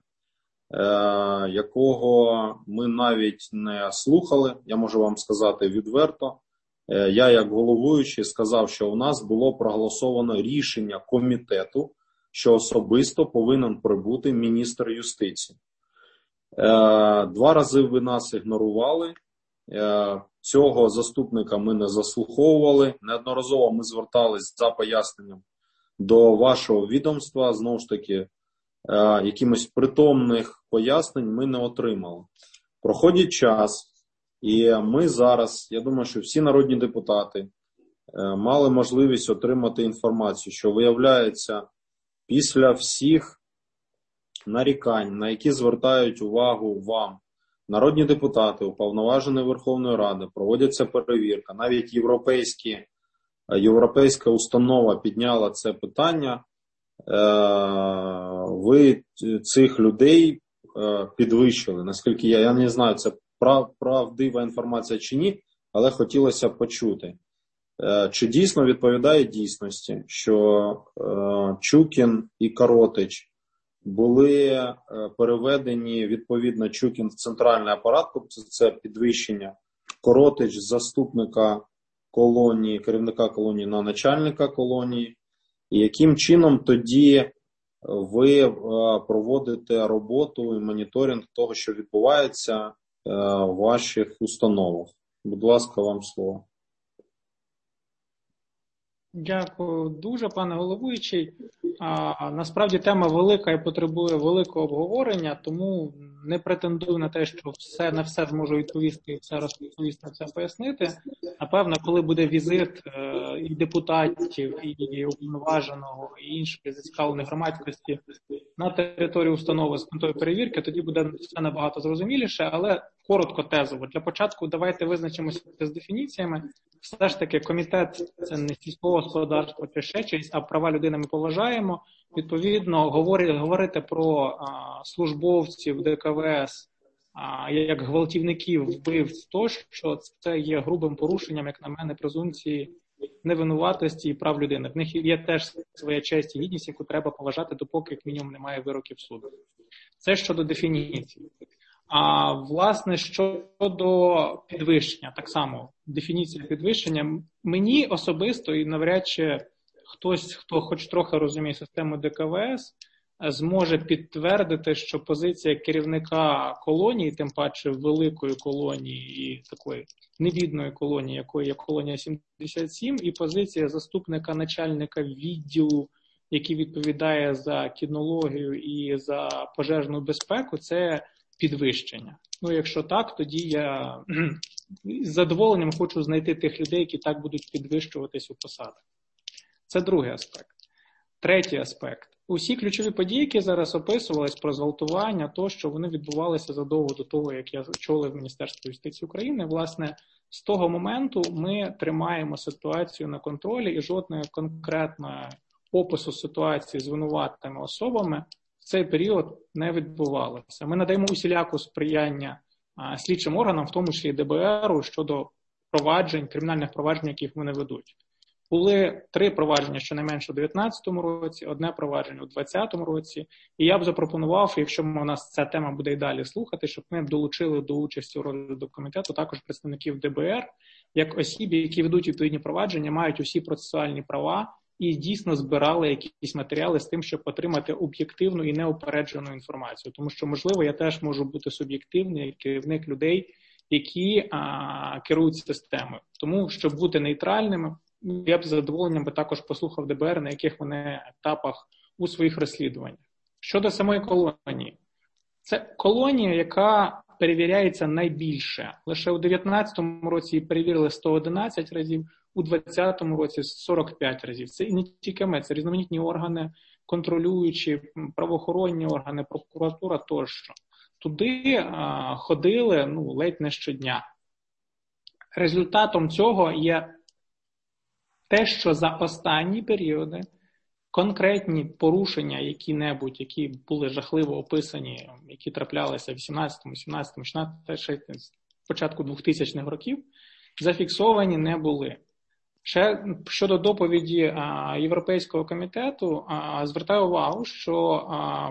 якого ми навіть не слухали, я можу вам сказати відверто. Я, як головуючий, сказав, що у нас було проголосовано рішення комітету, що особисто повинен прибути міністр юстиції. 2 рази ви нас ігнорували, цього заступника ми не заслуховували, неодноразово ми звертались за поясненням до вашого відомства, знову ж таки, якимось притомних пояснень ми не отримали. Проходить час. І ми зараз, я думаю, що всі народні депутати мали можливість отримати інформацію, що виявляється, після всіх нарікань, на які звертають увагу вам, народні депутати, уповноважені Верховної Ради, проводяться перевірка, навіть європейська установа підняла це питання, ви цих людей підвищили, наскільки я не знаю, це правдива інформація чи ні, але хотілося б почути. Чи дійсно відповідає дійсності, що Чукін і Коротич були переведені, відповідно, Чукін в центральний апарат, тобто це підвищення, Коротич з заступника колонії, керівника колонії на начальника колонії, і яким чином тоді ви проводите роботу і моніторинг того, що відбувається в ваших установах? Будь ласка, вам слово. Дякую дуже, пане головуючий. Насправді тема велика і потребує великого обговорення, тому не претендую на те, що на все зможу відповісти і все розповісти, все пояснити. Напевно, коли буде візит і депутатів, і уповноваженого, і інших зацікавлених громадськості на територію установи з метою перевірки, тоді буде все набагато зрозуміліше, але коротко, тезово. Для початку давайте визначимося з дефініціями. Все ж таки, комітет – це не сільського господарства чи ще щось, а права людини ми поважаємо. Відповідно, говорити про службовців ДКВС як гвалтівників, вбивць, що це є грубим порушенням, як на мене, презумпції невинуватості і прав людини. В них є теж своя честь і гідність, яку треба поважати, допоки, як мінімум, немає вироків суду. Це щодо дефініції. А власне, щодо підвищення, так само, дефініція підвищення, мені особисто і навряд чи хтось, хто хоч трохи розуміє систему ДКВС, зможе підтвердити, що позиція керівника колонії, тим паче великої колонії і такої невідної колонії, якою є колонія 77, і позиція заступника начальника відділу, який відповідає за кінологію і за пожежну безпеку, це підвищення. Ну, якщо так, тоді я з задоволенням хочу знайти тих людей, які так будуть підвищуватись у посадах. Це другий аспект. Третій аспект. Усі ключові події, які зараз описувались про зґвалтування, то, що вони відбувалися задовго до того, як я очолив Міністерство юстиції України, власне, з того моменту ми тримаємо ситуацію на контролі і жодної конкретної опису ситуації з винуватими особами в цей період не відбувалося. Ми надаємо усіляку сприяння слідчим органам, в тому числі ДБРу, щодо проваджень, кримінальних проваджень, яких вони ведуть. Були 3 провадження щонайменше у 2019 році, 1 провадження у 2020 році. І я б запропонував, якщо у нас ця тема буде і далі слухати, щоб ми долучили до участі у розгляду комітету також представників ДБР, як осіб, які ведуть відповідні провадження, мають усі процесуальні права і дійсно збирали якісь матеріали з тим, щоб отримати об'єктивну і неупереджену інформацію. Тому що, можливо, я теж можу бути суб'єктивний як керівник людей, які керують системою. Тому, щоб бути нейтральними, я б з задоволенням також послухав ДБР, на яких вони етапах у своїх розслідуваннях. Щодо самої колонії. Це колонія, яка перевіряється найбільше. Лише у 2019 році її перевірили 111 разів, у 2020 році 45 разів. Це і не тільки ми, це різноманітні органи, контролюючі, правоохоронні органи, прокуратура тощо. Туди ходили ледь не щодня. Результатом цього є те, що за останні періоди конкретні порушення, які-небудь, які були жахливо описані, які траплялися в 18, 17, 16, початку 2000-х років, зафіксовані не були. Ще щодо доповіді Європейського комітету, звертаю увагу, що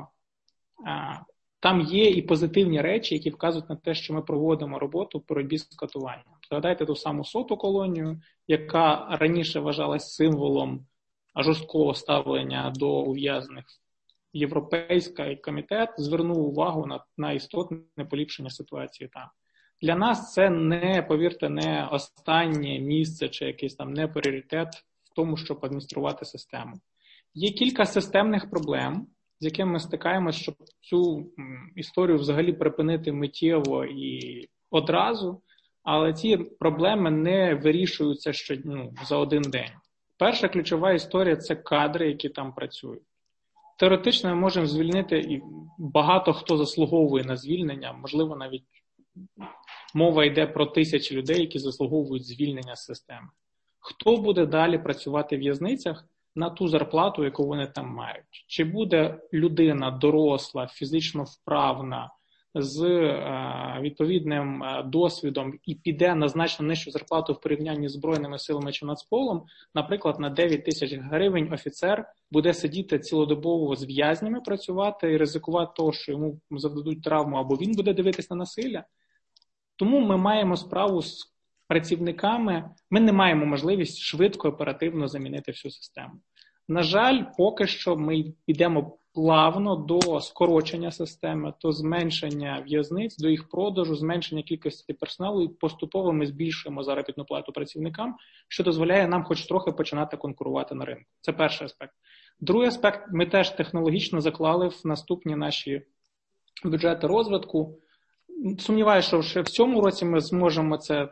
там є і позитивні речі, які вказують на те, що ми проводимо роботу в боротьбі з катуванням. Згадайте ту саму 100-ту колонію, яка раніше вважалась символом жорсткого ставлення до ув'язнених. Європейський комітет звернув увагу на істотне поліпшення ситуації там. Для нас це повірте, не останнє місце чи якийсь там не пріоритет в тому, щоб адмініструвати систему. Є кілька системних проблем, з якими ми стикаємося, щоб цю історію взагалі припинити миттєво і одразу, але ці проблеми не вирішуються за один день. Перша ключова історія – це кадри, які там працюють. Теоретично ми можемо звільнити, і багато хто заслуговує на звільнення, можливо, навіть мова йде про 1000 людей, які заслуговують звільнення з системи. Хто буде далі працювати в в'язницях на ту зарплату, яку вони там мають? Чи буде людина доросла, фізично вправна, з відповідним досвідом і піде на значно нижчу зарплату в порівнянні з Збройними силами чи Нацполом, наприклад, на 9 тисяч гривень офіцер буде сидіти цілодобово з в'язнями працювати і ризикувати того, що йому завдадуть травму, або він буде дивитись на насилля. Тому ми маємо справу з працівниками, ми не маємо можливість швидко, оперативно замінити всю систему. На жаль, поки що ми йдемо плавно до скорочення системи, до зменшення в'язниць, до їх продажу, зменшення кількості персоналу і поступово ми збільшуємо заробітну плату працівникам, що дозволяє нам хоч трохи починати конкурувати на ринку. Це перший аспект. Другий аспект, ми теж технологічно заклали в наступні наші бюджети розвитку. Сумніваюся, що ще в цьому році ми зможемо це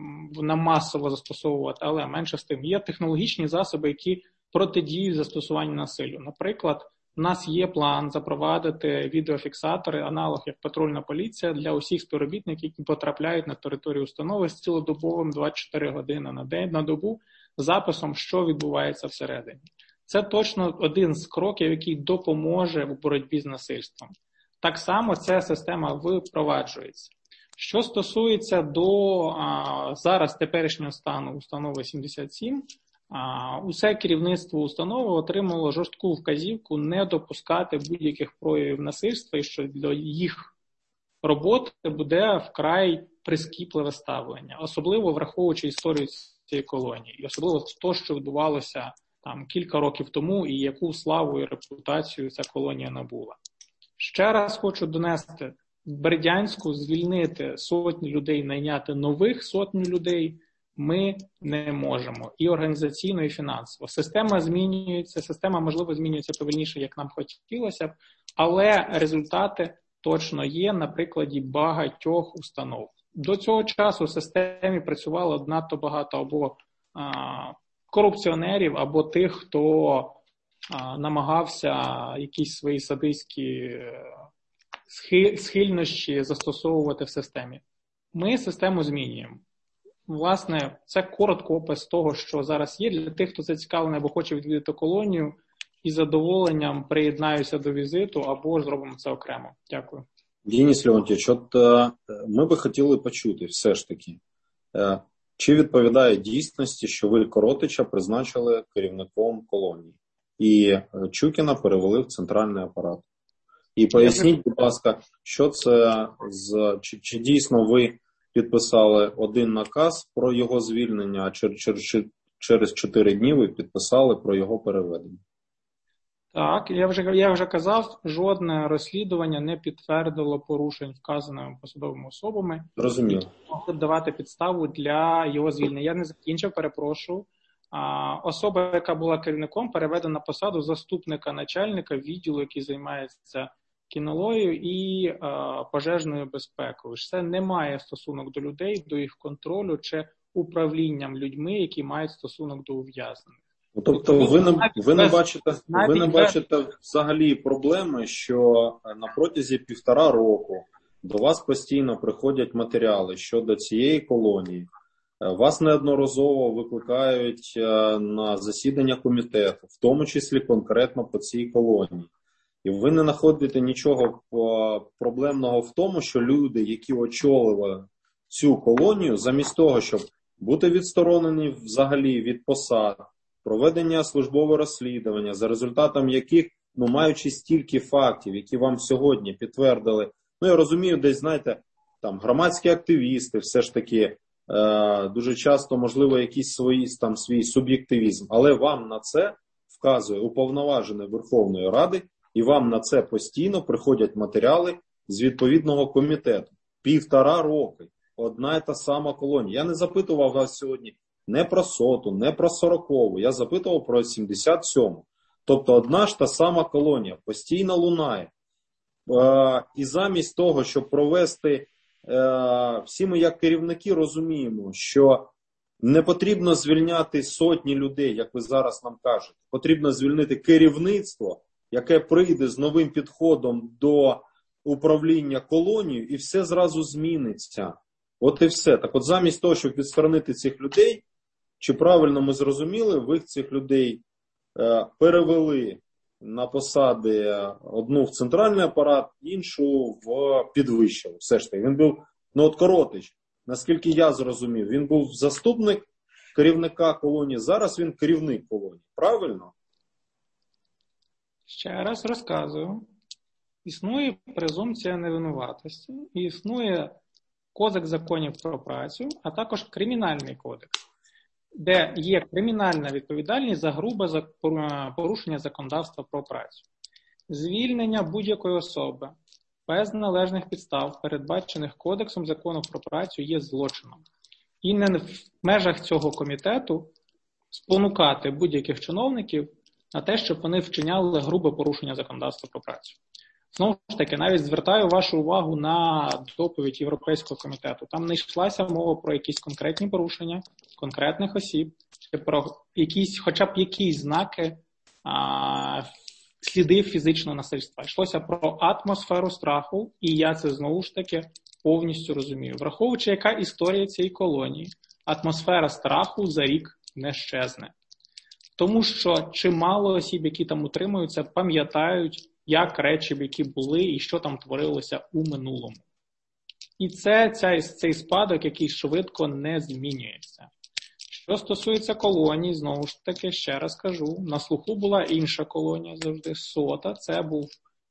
масово застосовувати, але менше з тим. Є технологічні засоби, які протидіють застосуванню насиллю. Наприклад, у нас є план запровадити відеофіксатори, аналог як патрульна поліція, для усіх співробітників, які потрапляють на територію установи з цілодобовим 24 години на день, на добу, записом, що відбувається всередині. Це точно один з кроків, який допоможе в боротьбі з насильством. Так само ця система впроваджується. Що стосується до зараз теперішнього стану установи 77, усе керівництво установи отримало жорстку вказівку не допускати будь-яких проявів насильства і що для їх роботи буде вкрай прискіпливе ставлення, особливо враховуючи історію цієї колонії, і особливо те, що відбувалося там кілька років тому і яку славу і репутацію ця колонія набула. Ще раз хочу донести, в Бердянську звільнити сотні людей, найняти нових сотні людей ми не можемо. І організаційно, і фінансово. Система змінюється, система, можливо, змінюється повільніше, як нам хотілося б, але результати точно є на прикладі багатьох установ. До цього часу в системі працювало надто багато або корупціонерів, або тих, хто намагався якісь свої садистські схильності застосовувати в системі. Ми систему змінюємо. Власне, це коротко опис того, що зараз є. Для тих, хто зацікавлений або хоче відвідати колонію, із задоволенням приєднаюся до візиту або ж зробимо це окремо. Дякую. Денис Леонтьович, от ми би хотіли почути все ж таки, чи відповідає дійсності, що ви Коротича призначили керівником колонії і Чукіна перевели в центральний апарат. І поясніть, будь ласка, що це чи дійсно ви підписали один наказ про його звільнення, а через 4 дні ви підписали про його переведення? Так, я вже казав, жодне розслідування не підтвердило порушень вказаними посадовими особами. Зрозуміло. Які могли б давати підставу для його звільнення. Я не закінчив, перепрошую. Особа, яка була керівником, переведена на посаду заступника начальника відділу, який займається кінологією і пожежною безпекою. Це не має стосунок до людей, до їх контролю чи управлінням людьми, які мають стосунок до ув'язнених. Тобто ви не бачите взагалі проблеми, що на протязі 1,5 року до вас постійно приходять матеріали щодо цієї колонії, вас неодноразово викликають на засідання комітету, в тому числі конкретно по цій колонії. І ви не знаходите нічого проблемного в тому, що люди, які очолили цю колонію, замість того, щоб бути відсторонені взагалі від посад, проведення службового розслідування, за результатом яких, маючи стільки фактів, які вам сьогодні підтвердили, я розумію, десь, знаєте, там громадські активісти, все ж таки, дуже часто, можливо, якийсь свій суб'єктивізм, але вам на це вказує уповноважений Верховної Ради, і вам на це постійно приходять матеріали з відповідного комітету. 1,5 роки. Одна і та сама колонія. Я не запитував вас сьогодні не про 100-ту, не про 40-ту. Я запитував про 77-му. Тобто одна ж та сама колонія постійно лунає. І замість того, щоб провести, всі ми як керівники розуміємо, що не потрібно звільняти сотні людей, як ви зараз нам кажете. Потрібно звільнити керівництво, яке прийде з новим підходом до управління колонією, і все зразу зміниться. От і все. Так от замість того, щоб відсторонити цих людей, чи правильно ми зрозуміли, ви цих людей перевели на посади, одну в центральний апарат, іншу в підвищив. Все ж таки, він був, Коротич, наскільки я зрозумів, він був заступник керівника колонії, зараз він керівник колонії, правильно? Ще раз розказую. Існує презумпція невинуватості, і існує Кодекс законів про працю, а також Кримінальний кодекс, де є кримінальна відповідальність за грубе порушення законодавства про працю. Звільнення будь-якої особи без належних підстав, передбачених Кодексом закону про працю, є злочином. І не в межах цього комітету спонукати будь-яких чиновників на те, щоб вони вчиняли грубе порушення законодавства про працю. Знову ж таки, навіть звертаю вашу увагу на доповідь Європейського комітету. Там не йшлася мова про якісь конкретні порушення конкретних осіб, чи про якісь, хоча б якісь знаки, сліди фізичного насильства. Йшлося про атмосферу страху, і я це знову ж таки повністю розумію. Враховуючи, яка історія цієї колонії, атмосфера страху за рік не щезне. Тому що чимало осіб, які там утримуються, пам'ятають, як речі, які були і що там творилося у минулому. І це цей спадок, який швидко не змінюється. Що стосується колоній, знову ж таки, ще раз кажу, на слуху була інша колонія завжди, Сота, це був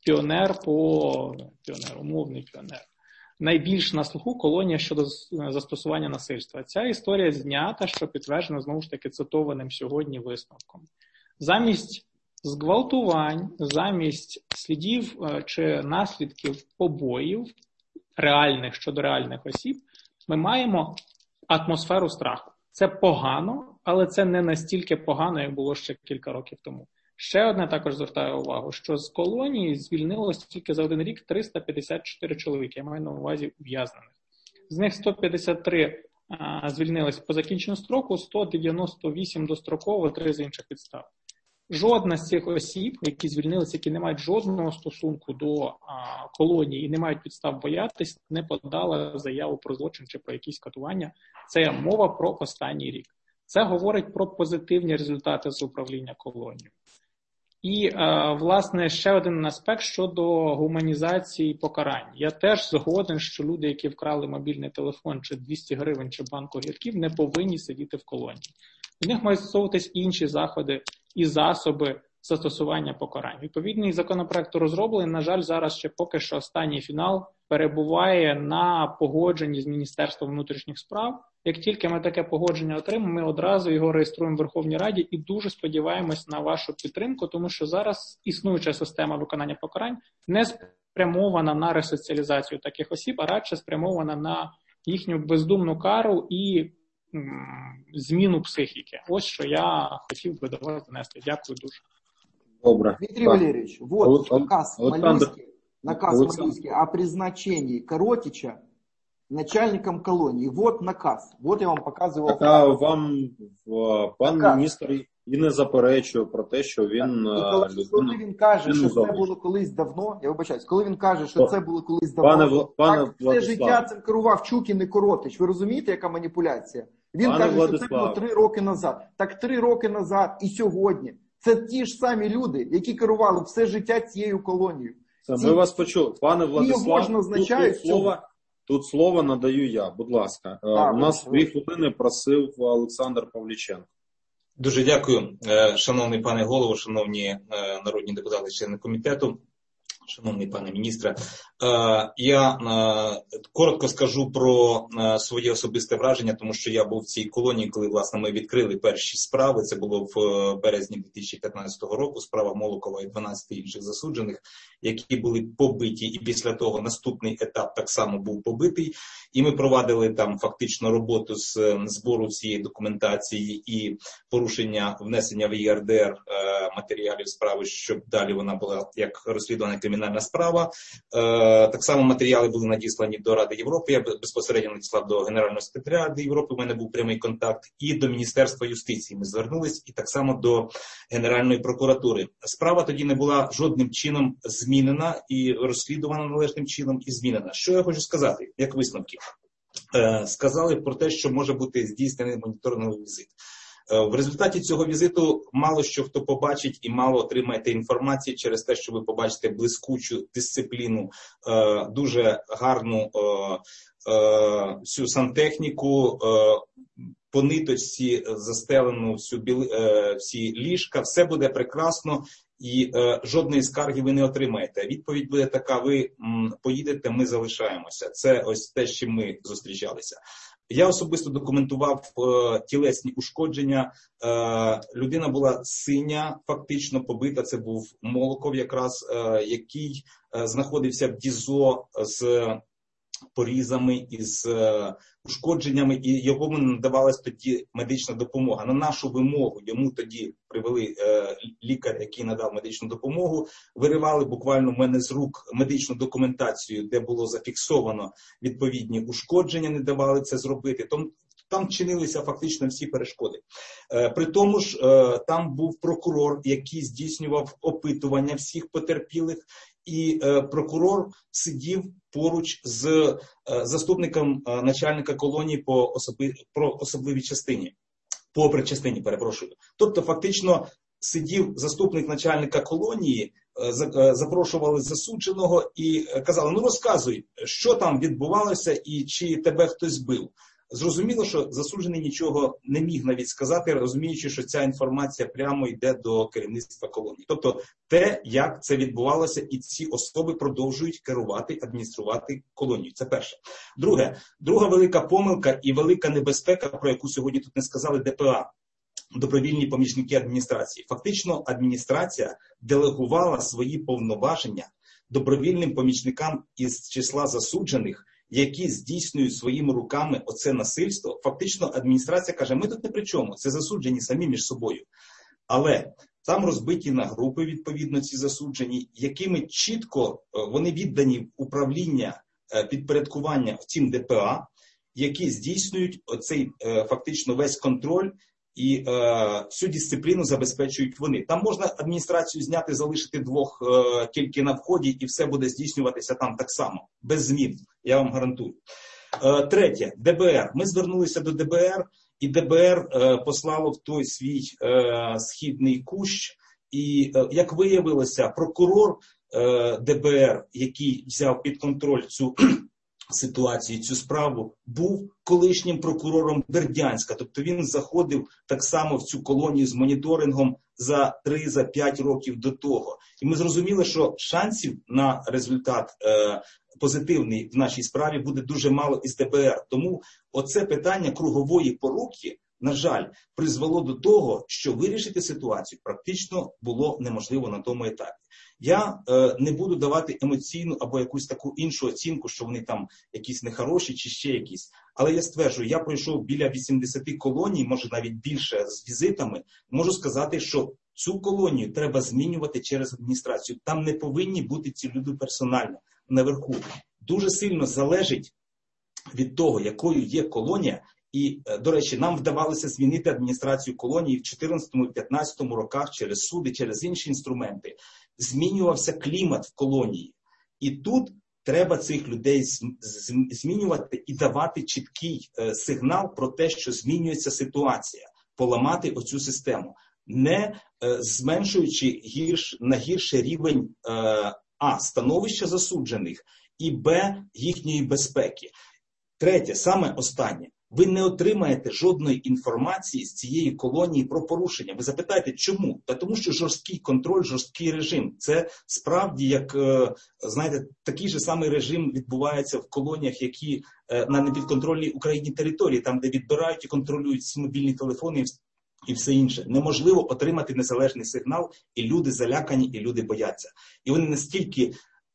умовний піонер. Найбільш на слуху колонія щодо застосування насильства. Ця історія знята, що підтверджена, знову ж таки, цитованим сьогодні висновком. Замість зґвалтувань, замість слідів чи наслідків побоїв реальних щодо реальних осіб, ми маємо атмосферу страху. Це погано, але це не настільки погано, як було ще кілька років тому. Ще одне також звертаю увагу, що з колонії звільнилось тільки за один рік 354 чоловіки, я маю на увазі ув'язнених. З них 153 звільнились по закінченню строку, 198 достроково, 3 з інших підстав. Жодна з цих осіб, які звільнилися, які не мають жодного стосунку до колонії і не мають підстав боятись, не подала заяву про злочин чи про якісь катування. Це мова про останній рік. Це говорить про позитивні результати з управління колонією. І, власне, ще один аспект щодо гуманізації покарань. Я теж згоден, що люди, які вкрали мобільний телефон, чи 200 гривень, чи банку огірків, не повинні сидіти в колонії. В них мають застосовуватись інші заходи і засоби застосування покарань. Відповідний законопроект розроблений, на жаль, зараз ще поки що останній фінал перебуває на погодженні з Міністерством внутрішніх справ. Як тільки ми таке погодження отримаємо, ми одразу його реєструємо в Верховній Раді і дуже сподіваємось на вашу підтримку, тому що зараз існуюча система виконання покарань не спрямована на ресоціалізацію таких осіб, а радше спрямована на їхню бездумну кару і зміну психіки. Ось що я хотів би до вас донести. Дякую дуже. Добре. Дмитрий Валерьевич, вот наказ Малюський о призначении Коротича начальником колонии. Вот наказ. Вот я вам показывал. А вам пан міністр і не заперечує про те, що він... Коли він каже, що це було колись давно, я вибачаюсь, коли він каже, що це було колись давно, так все життя цим керував Чукін і Коротич. Ви розумієте, яка маніпуляція? Він каже, що це було 3 роки назад. Так 3 роки назад і сьогодні. Це ті ж самі люди, які керували все життя цією колонією. Ми вас почули. Пане Владислав, тут слово надаю я, будь ласка. У нас 2 хвилини просив Олександр Павліченко. Дуже дякую, шановний пане голово, шановні народні депутати, члени комітету, шановний пане міністре. Я коротко скажу про своє особисте враження, тому що я був в цій колонії, коли, власне, ми відкрили перші справи. Це було в березні 2015 року. Справа Молокова і 12 інших засуджених, які були побиті. І після того наступний етап так само був побитий. І ми провадили там фактично роботу з збору цієї документації і порушення, внесення в ЄРДР матеріалів справи, щоб далі вона була як розслідувана кримінальна справа. Так само матеріали були надіслані до Ради Європи, я безпосередньо надіслав до Генерального секретаря Ради Європи, у мене був прямий контакт, і до Міністерства юстиції ми звернулись, і так само до Генеральної прокуратури. Справа тоді не була жодним чином змінена і розслідувана належним чином і змінена. Що я хочу сказати, як висновки? Сказали про те, що може бути здійснений моніторинговий візит. В результаті цього візиту мало що хто побачить і мало отримаєте інформації через те, що ви побачите блискучу дисципліну, дуже гарну всю сантехніку, по ниточці застелену всі ліжка, все буде прекрасно і жодної скарги ви не отримаєте. Відповідь буде така: ви поїдете, ми залишаємося. Це ось те, з чим ми зустрічалися. Я особисто документував тілесні ушкодження. Людина була синя, фактично побита. Це був Молоков якраз, який знаходився в ДІЗО з порізами, із ушкодженнями, і йому не надавалась тоді медична допомога. На нашу вимогу йому тоді привели лікар, який надав медичну допомогу, виривали буквально в мене з рук медичну документацію, де було зафіксовано відповідні ушкодження, не давали це зробити. Там чинилися фактично всі перешкоди. При тому ж там був прокурор, який здійснював опитування всіх потерпілих, і прокурор сидів поруч з заступником начальника колонії по особливій частині, по причастині, перепрошую. Тобто фактично сидів заступник начальника колонії, запрошували засудженого і казали: ну розказуй, що там відбувалося і чи тебе хтось бив. Зрозуміло, що засуджений нічого не міг навіть сказати, розуміючи, що ця інформація прямо йде до керівництва колонії. Тобто те, як це відбувалося, і ці особи продовжують керувати, адмініструвати колонію. Це перше. Друга велика помилка і велика небезпека, про яку сьогодні тут не сказали, ДПА. Добровільні помічники адміністрації. Фактично адміністрація делегувала свої повноваження добровільним помічникам із числа засуджених, які здійснюють своїми руками оце насильство. Фактично адміністрація каже: ми тут не при чому, це засуджені самі між собою. Але там розбиті на групи, відповідно, ці засуджені, якими чітко вони віддані в управління, підпорядкування цим ДПА, які здійснюють оцей фактично весь контроль і всю дисципліну забезпечують вони. Там можна адміністрацію зняти, залишити двох тільки на вході, і все буде здійснюватися там так само, без змін, я вам гарантую. Третє, ДБР. Ми звернулися до ДБР, і ДБР послало в той свій східний кущ, і, як виявилося, прокурор ДБР, який взяв під контроль цю ситуацію, цю справу, був колишнім прокурором Бердянська. Тобто він заходив так само в цю колонію з моніторингом за 3-5 років до того. І ми зрозуміли, що шансів на результат позитивний в нашій справі буде дуже мало із ДБР. Тому оце питання кругової поруки, на жаль, призвело до того, що вирішити ситуацію практично було неможливо на тому етапі. Я не буду давати емоційну або якусь таку іншу оцінку, що вони там якісь нехороші чи ще якісь. Але я стверджую, я пройшов біля 80 колоній, може навіть більше, з візитами. Можу сказати, що цю колонію треба змінювати через адміністрацію. Там не повинні бути ці люди персонально наверху. Дуже сильно залежить від того, якою є колонія. І, до речі, нам вдавалося змінити адміністрацію колонії в 2014-2015 роках через суди, через інші інструменти. Змінювався клімат в колонії. І тут треба цих людей змінювати і давати чіткий сигнал про те, що змінюється ситуація, поламати оцю систему, не зменшуючи на гірший рівень становища засуджених і їхньої безпеки. Третє, саме останнє. Ви не отримаєте жодної інформації з цієї колонії про порушення. Ви запитаєте, чому? Тому що жорсткий контроль, жорсткий режим. Це справді, як, знаєте, такий же самий режим відбувається в колоніях, які на непідконтрольній Україні території, там, де відбирають і контролюють всі мобільні телефони і все інше. Неможливо отримати незалежний сигнал, і люди залякані, і люди бояться. І вони настільки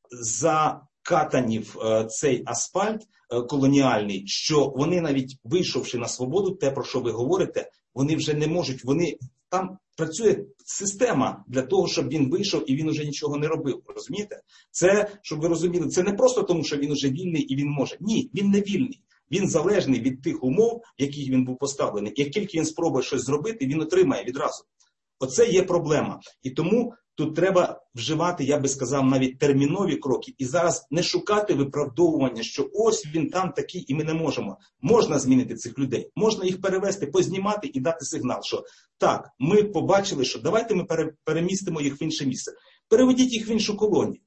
закатані в цей асфальт колоніальний, що вони навіть вийшовши на свободу, те, про що ви говорите, вони вже не можуть, там працює система для того, щоб він вийшов і він уже нічого не робив, розумієте? Це, щоб ви розуміли, це не просто тому, що він уже вільний і він може. Ні, він не вільний. Він залежний від тих умов, в яких він був поставлений. Як тільки він спробує щось зробити, він отримає відразу. Оце є проблема. І тому Тут треба вживати, я би сказав, навіть термінові кроки. І зараз не шукати виправдовування, що ось він там такий і ми не можемо. Можна змінити цих людей, можна їх перевести, познімати і дати сигнал, що так, ми побачили, що давайте ми перемістимо їх в інше місце. Переведіть їх в іншу колонію.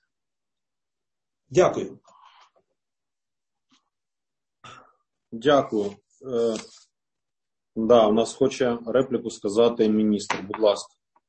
Дякую. Дякую. У нас хоче репліку сказати міністр. Будь ласка.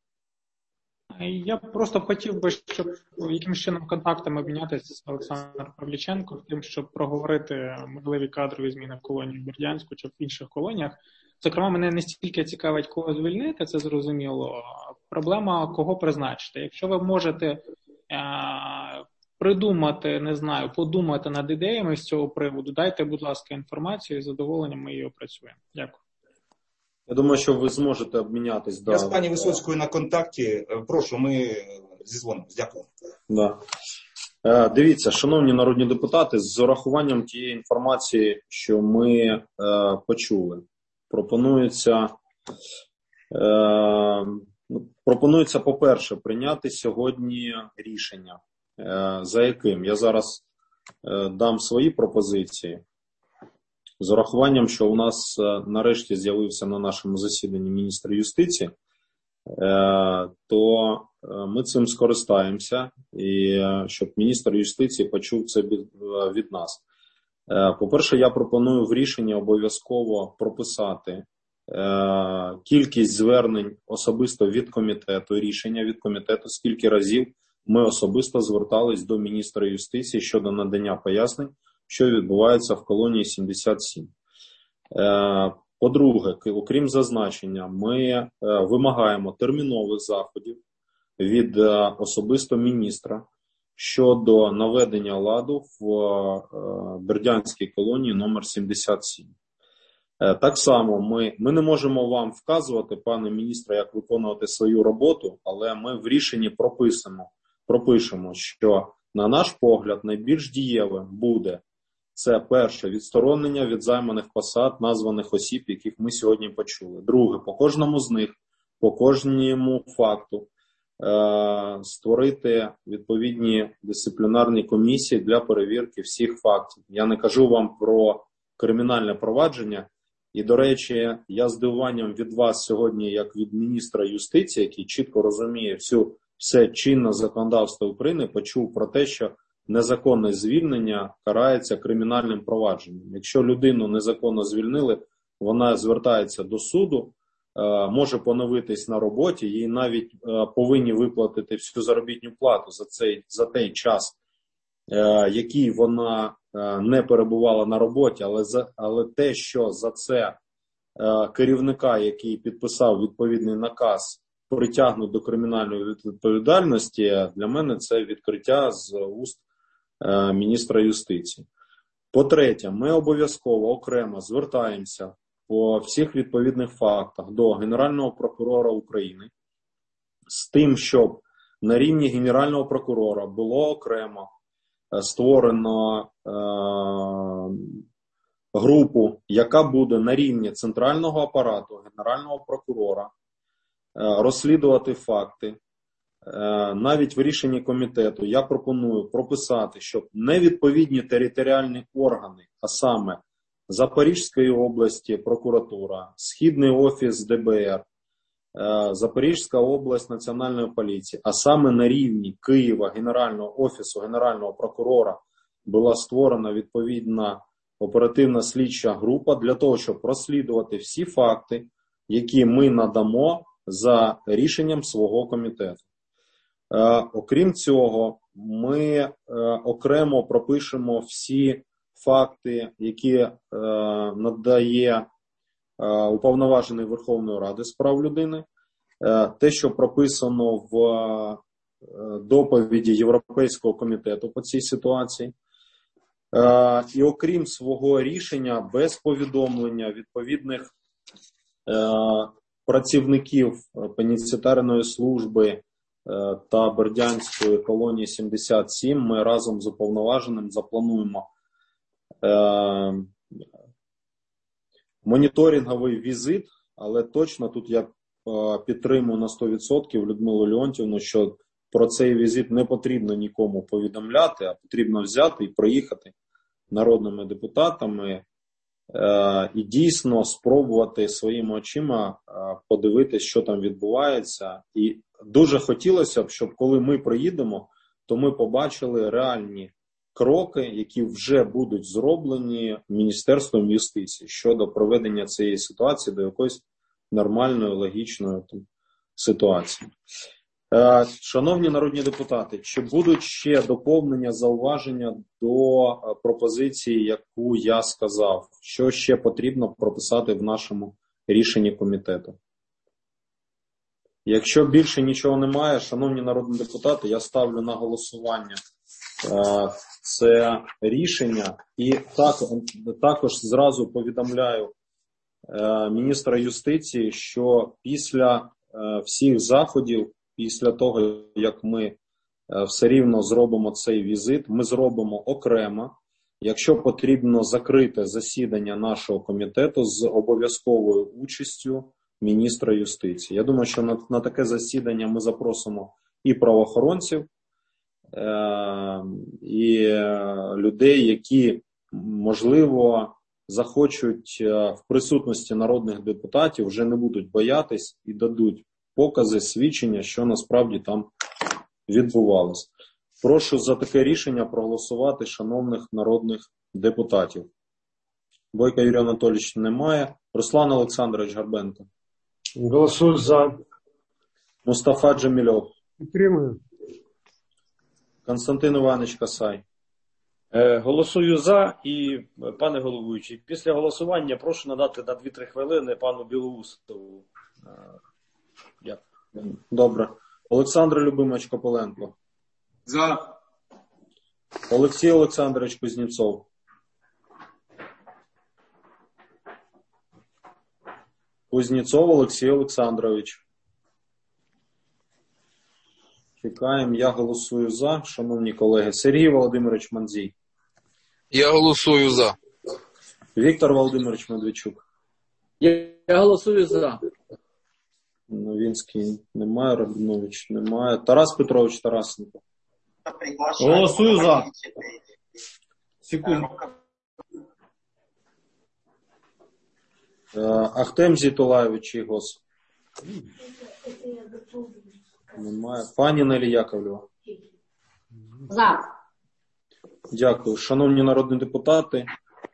Я просто хотів би, щоб якимось чином контактами обмінятися з Олександром Павліченком, тим, щоб проговорити можливі кадрові зміни в колонії в Бердянську чи в інших колоніях. Зокрема, мене не стільки цікавить, кого звільнити, це зрозуміло. Проблема, кого призначити. Якщо ви можете придумати, не знаю, подумати над ідеями з цього приводу, дайте, будь ласка, інформацію, і з задоволенням ми її опрацюємо. Дякую. Я думаю, що ви зможете обмінятись. Я з пані Висоцькою на контакті. Прошу, ми зізвонимось. Дякую. Да. Дивіться, шановні народні депутати, з урахуванням тієї інформації, що ми почули, пропонується, по-перше, прийняти сьогодні рішення, за яким я зараз дам свої пропозиції. З урахуванням, що у нас нарешті з'явився на нашому засіданні міністр юстиції, то ми цим скористаємося, і щоб міністр юстиції почув це від нас. По-перше, я пропоную в рішенні обов'язково прописати кількість звернень особисто від комітету, рішення від комітету, скільки разів ми особисто звертались до міністра юстиції щодо надання пояснень, що відбувається в колонії 77. По-друге, окрім зазначення, ми вимагаємо термінових заходів від особисто міністра щодо наведення ладу в Бердянській колонії номер 77. Так само ми не можемо вам вказувати, пане міністре, як виконувати свою роботу, але ми в рішенні пропишемо, що, на наш погляд, найбільш дієвим буде це перше, відсторонення від займаних посад названих осіб, яких ми сьогодні почули. Друге, по кожному з них, по кожному факту створити відповідні дисциплінарні комісії для перевірки всіх фактів. Я не кажу вам про кримінальне провадження. І, до речі, я з здивуванням від вас сьогодні, як від міністра юстиції, який чітко розуміє все чинне законодавство України, почув про те, що незаконне звільнення карається кримінальним провадженням. Якщо людину незаконно звільнили, вона звертається до суду, може поновитись на роботі, їй навіть повинні виплатити всю заробітну плату за той час, який вона не перебувала на роботі, але те, що за це керівника, який підписав відповідний наказ, притягнуть до кримінальної відповідальності, для мене це відкриття з уст міністра юстиції. По-третє, ми обов'язково окремо звертаємося по всіх відповідних фактах до Генерального прокурора України з тим, щоб на рівні Генерального прокурора було окремо створено групу, яка буде на рівні центрального апарату Генерального прокурора розслідувати факти. Навіть в рішенні комітету я пропоную прописати, щоб невідповідні територіальні органи, а саме Запорізької області прокуратура, Східний офіс ДБР, Запорізька область Національної поліції, а саме на рівні Києва, Генерального офісу Генерального прокурора була створена відповідна оперативна слідча група для того, щоб розслідувати всі факти, які ми надамо за рішенням свого комітету. Окрім цього, ми окремо пропишемо всі факти, які надає уповноважений Верховної Ради з прав людини, те, що прописано в доповіді Європейського комітету по цій ситуації. І окрім свого рішення, без повідомлення відповідних працівників пенітенціарної служби та Бердянської колонії 77, ми разом з уповноваженим заплануємо моніторинговий візит, але точно тут я підтримую на 100% Людмилу Леонтіївну, що про цей візит не потрібно нікому повідомляти, а потрібно взяти і проїхати народними депутатами і дійсно спробувати своїми очима подивитися, що там відбувається. І дуже хотілося б, щоб коли ми приїдемо, то ми побачили реальні кроки, які вже будуть зроблені Міністерством юстиції щодо проведення цієї ситуації до якоїсь нормальної, логічної ситуації. Шановні народні депутати, чи будуть ще доповнення, зауваження до пропозиції, яку я сказав? Що ще потрібно прописати в нашому рішенні комітету? Якщо більше нічого немає, шановні народні депутати, я ставлю на голосування це рішення і також зразу повідомляю міністра юстиції, що після всіх заходів, після того, як ми все рівно зробимо цей візит, ми зробимо окремо, якщо потрібно, закрите засідання нашого комітету з обов'язковою участю міністра юстиції. Я думаю, що на таке засідання ми запросимо і правоохоронців, і людей, які, можливо, захочуть в присутності народних депутатів, вже не будуть боятись і дадуть покази, свідчення, що насправді там відбувалося. Прошу за таке рішення проголосувати шановних народних депутатів. Бойка Юрій Анатолійович немає. Руслан Олександрович Горбенко. Голосую за. Мустафа Джемільов. Підтримую. Константин Іванович Касай. Голосую за. І, пане головуючий, після голосування прошу надати на 2-3 хвилини пану Білоусову. Добре. Олександр Любимович Копиленко. За. Олексій Олександрович Кузнєцов. Кузнєцов Олексій Олександрович. Чекаємо. Я голосую за, шановні колеги. Сергій Володимирович Мандзій. Я голосую за. Віктор Володимирович Медведчук. Я голосую за. Новінський немає, Рабінович немає. Тарас Петрович Тарасенко. Голосую за. Секунду. Ахтем Зітулаєвич Ігос. Немає. Пані Нелі Яковлєва. За. Дякую. Шановні народні депутати,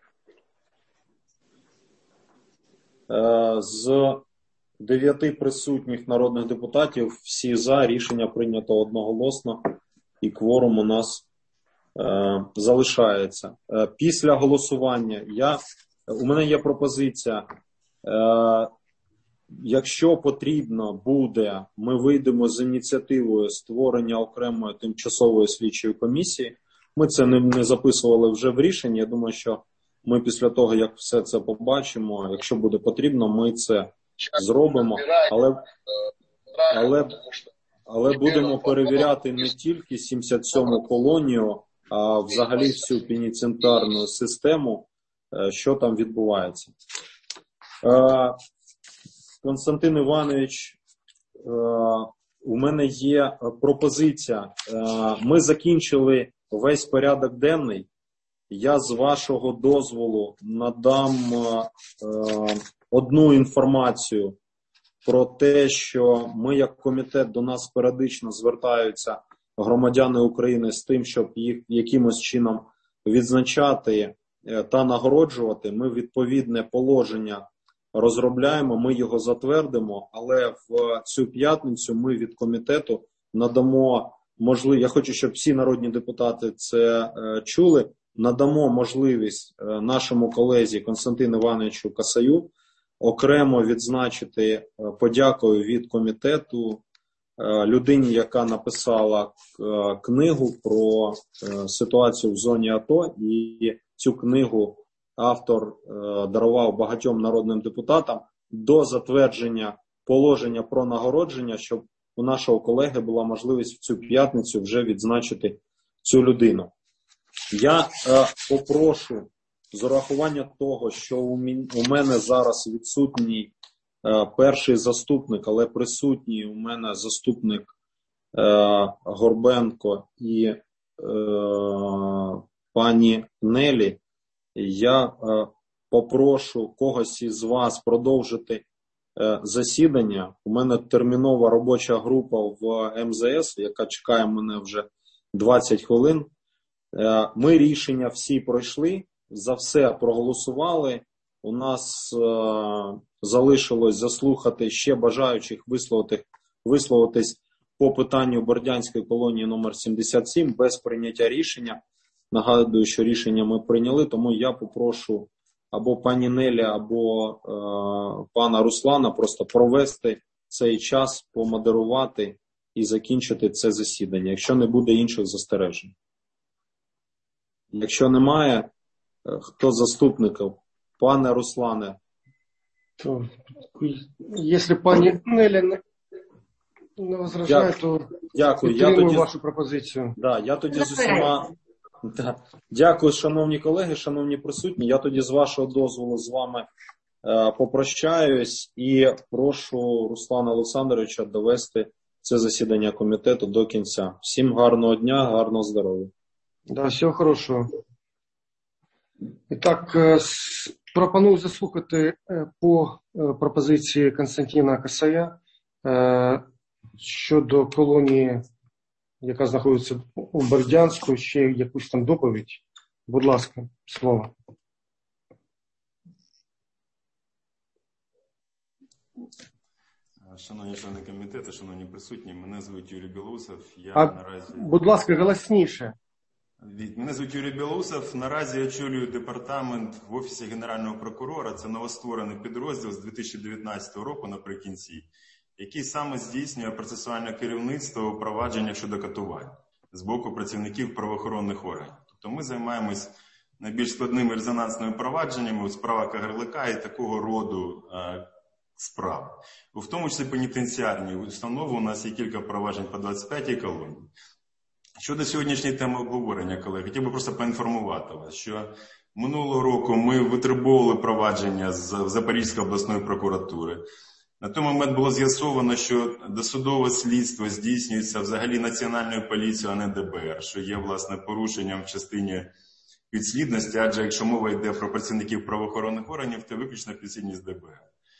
з 9 присутніх народних депутатів всі за, рішення прийнято одноголосно і кворум у нас залишається. Після голосування у мене є пропозиція, якщо потрібно буде, ми вийдемо з ініціативою створення окремої тимчасової слідчої комісії. Ми це не записували вже в рішенні. Я думаю, що ми після того, як все це побачимо, якщо буде потрібно, ми це зробимо. Але будемо перевіряти не тільки 77-му колонію, а взагалі всю пенітенціарну систему, що там відбувається. Константин Іванович, у мене є пропозиція. Ми закінчили весь порядок денний. Я з вашого дозволу надам одну інформацію про те, що ми як комітет, до нас періодично звертаються громадяни України з тим, щоб їх якимось чином відзначати та нагороджувати. Ми відповідне положення розробляємо, ми його затвердимо, але в цю п'ятницю ми від комітету надамо можливість, я хочу, щоб всі народні депутати це чули, надамо можливість нашому колезі Константину Івановичу Касаю окремо відзначити подякою від комітету людині, яка написала книгу про ситуацію в зоні АТО, і цю книгу автор дарував багатьом народним депутатам до затвердження положення про нагородження, щоб у нашого колеги була можливість в цю п'ятницю вже відзначити цю людину. Я попрошу, з урахуванням того, що у мене зараз відсутній перший заступник, але присутній у мене заступник Горбенко і пані Нелі, я попрошу когось із вас продовжити засідання. У мене термінова робоча група в МЗС, яка чекає мене вже 20 хвилин. Ми рішення всі пройшли, за все проголосували. У нас залишилось заслухати ще бажаючих висловитись по питанню Бердянської колонії номер 77 без прийняття рішення. Нагадую, що рішення ми прийняли, тому я попрошу або пані Нелі, або пана Руслана просто провести цей час, помодерувати і закінчити це засідання, якщо не буде інших застережень. Якщо немає, хто з заступників? Пане Руслане. То, якщо пані Нелі не возражає, то підтримую вашу пропозицію. Да, я тоді з усіма... Да. Дякую, шановні колеги, шановні присутні. Я тоді з вашого дозволу з вами попрощаюсь і прошу Руслана Олександровича довести це засідання комітету до кінця. Всім гарного дня, гарного здоров'я. Да, всього хорошого. І так, пропоную заслухати по пропозиції Константина Касая щодо колонії, яка знаходиться у Бердянську, ще якусь там доповідь. Будь ласка, слово. Шановні члени комітету, шановні присутні, мене звуть Юрій Білоусов. Наразі... Будь ласка, голосніше. Мене звуть Юрій Білоусов. Наразі я очолюю департамент в Офісі Генерального прокурора. Це новостворений підрозділ з 2019 року наприкінці, який саме здійснює процесуальне керівництво у провадженнях щодо катувань з боку працівників правоохоронних органів. Тобто ми займаємось найбільш складними резонансними провадженнями у справах Кагарлика і такого роду справ. В тому числі пенітенціарні установи у нас є кілька проваджень по 25-й колонії. Щодо сьогоднішньої теми обговорення, колеги, хотів би просто поінформувати вас, що минулого року ми витребовували провадження з Запорізької обласної прокуратури. На той момент було з'ясовано, що досудове слідство здійснюється взагалі Національною поліцією, а не ДБР, що є, власне, порушенням в частині підслідності, адже якщо мова йде про працівників правоохоронних органів, то виключно підслідність ДБР.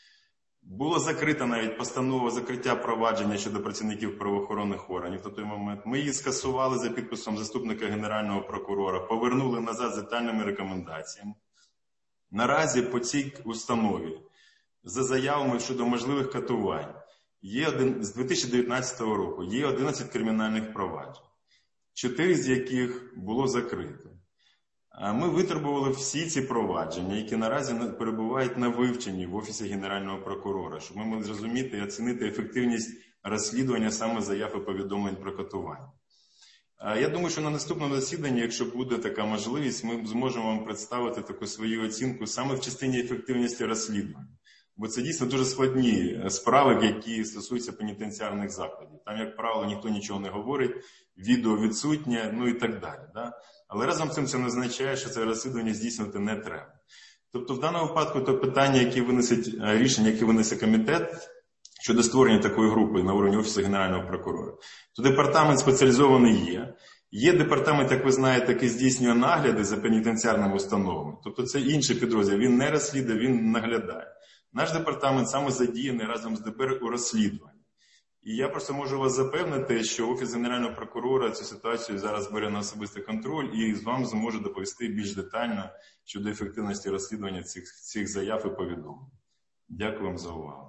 Було закрито навіть постанова закриття провадження щодо працівників правоохоронних органів на той момент. Ми її скасували за підписом заступника Генерального прокурора, повернули назад з детальними рекомендаціями. Наразі по цій установі за заявами щодо можливих катувань з 2019 року є 11 кримінальних проваджень, 4 з яких було закрито. Ми витребували всі ці провадження, які наразі перебувають на вивченні в Офісі Генерального прокурора, щоб ми могли зрозуміти і оцінити ефективність розслідування саме заяв і повідомлень про катування. Я думаю, що на наступному засіданні, якщо буде така можливість, ми зможемо вам представити таку свою оцінку саме в частині ефективності розслідування. Бо це дійсно дуже складні справи, які стосуються пенітенціарних закладів. Там, як правило, ніхто нічого не говорить, відео відсутнє, ну і так далі. Да? Але разом з цим це не означає, що це розслідування здійснювати не треба. Тобто в даному випадку то питання, рішення, які винесе комітет щодо створення такої групи на уровні Офісу Генерального прокурора, то департамент спеціалізований є. Є департамент, як ви знаєте, який здійснює нагляди за пенітенціарними установами. Тобто це інший підрозділ, він не розслідує, він наглядає. Наш департамент саме задіяний разом з ДБР у розслідуванні. І я просто можу вас запевнити, що Офіс Генерального прокурора цю ситуацію зараз бере на особистий контроль і з вами зможе доповісти більш детально щодо ефективності розслідування цих заяв і повідомлень. Дякую вам за увагу.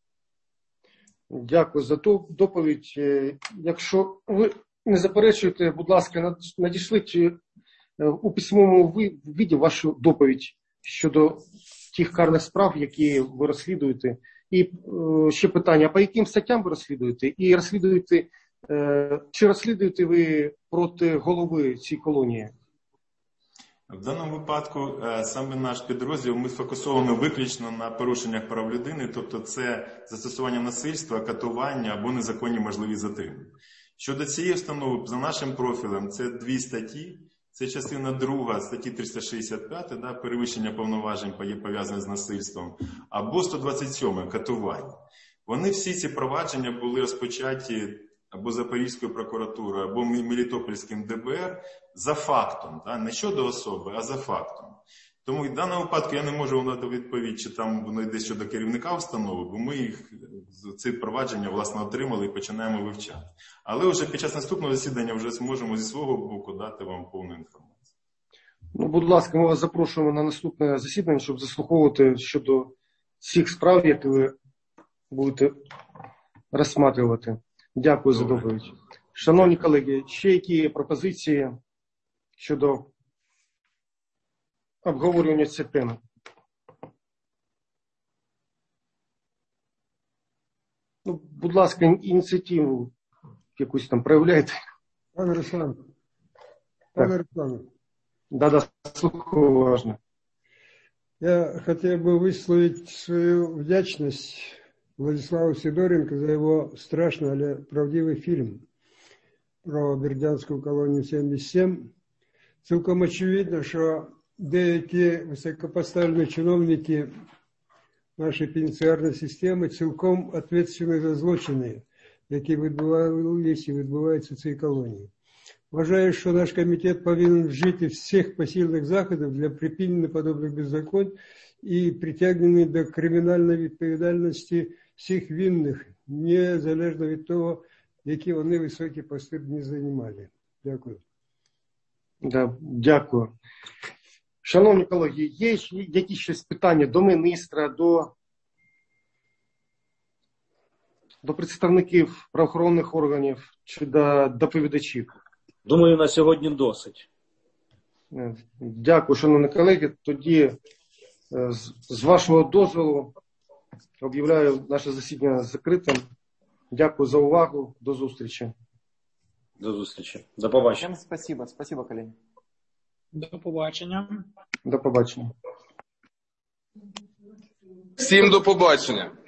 Дякую за ту доповідь. Якщо ви не заперечуєте, будь ласка, надішліть у письмовому віді вашу доповідь щодо тих карних справ, які ви розслідуєте. І ще питання, по яким статтям ви розслідуєте? І чи розслідуєте ви проти голови цієї колонії? В даному випадку саме наш підрозділ, ми сфокусовані виключно на порушеннях прав людини, тобто це застосування насильства, катування або незаконні можливі затримання. Щодо цієї установи, за нашим профілем, це 2 статті. Це частина 2 статті 365, да, перевищення повноважень пов'язаних з насильством, або 127 катування. Вони всі ці провадження були розпочаті або Запорізькою прокуратурою, або Мелітопольським ДБР за фактом, да, не щодо особи, а за фактом. Тому в даному випадку я не можу вам дати відповідь, чи там воно йде щодо керівника установи, бо ми їх, ці провадження, власне, отримали і починаємо вивчати. Але вже під час наступного засідання вже зможемо зі свого боку дати вам повну інформацію. Ну, будь ласка, ми вас запрошуємо на наступне засідання, щоб заслуховувати щодо всіх справ, які ви будете розглядати. Дякую за доповідь. Шановні колеги, ще які пропозиції щодо обговорювання цієї теми? Ну, будь ласка, ініціативу якусь там проявляйте. Пане Руслан. Да, слухаю уважно. Я хотел бы высказать свою вдячность Владиславу Сидоренко за его страшный, але правдивый фильм про Бердянську колонію 77. Цілком очевидно, що деякі високопоставлені чиновники нашої пенітенціарної системи цілком відповідальні за злочини, які відбувалися і відбуваються в цій колонії. Вважаю, що наш комітет повинен вжити всіх посильних заходів для припинення подобних беззаконь і притягнення до кримінальної відповідальності всіх винних, незалежно від того, які вони високі пости не займали. Дякую. Да, дякую. Шановні колеги, є якісь щось питання до міністра, до представників правоохоронних органів чи до доповідачів? Думаю, на сьогодні досить. Дякую, шановні колеги. Тоді, з вашого дозволу, об'являю наше засідання закритим. Дякую за увагу. До зустрічі. До зустрічі. До побачення. Спасибо. Спасибо, колеги. До побачення. До побачення. Всім до побачення.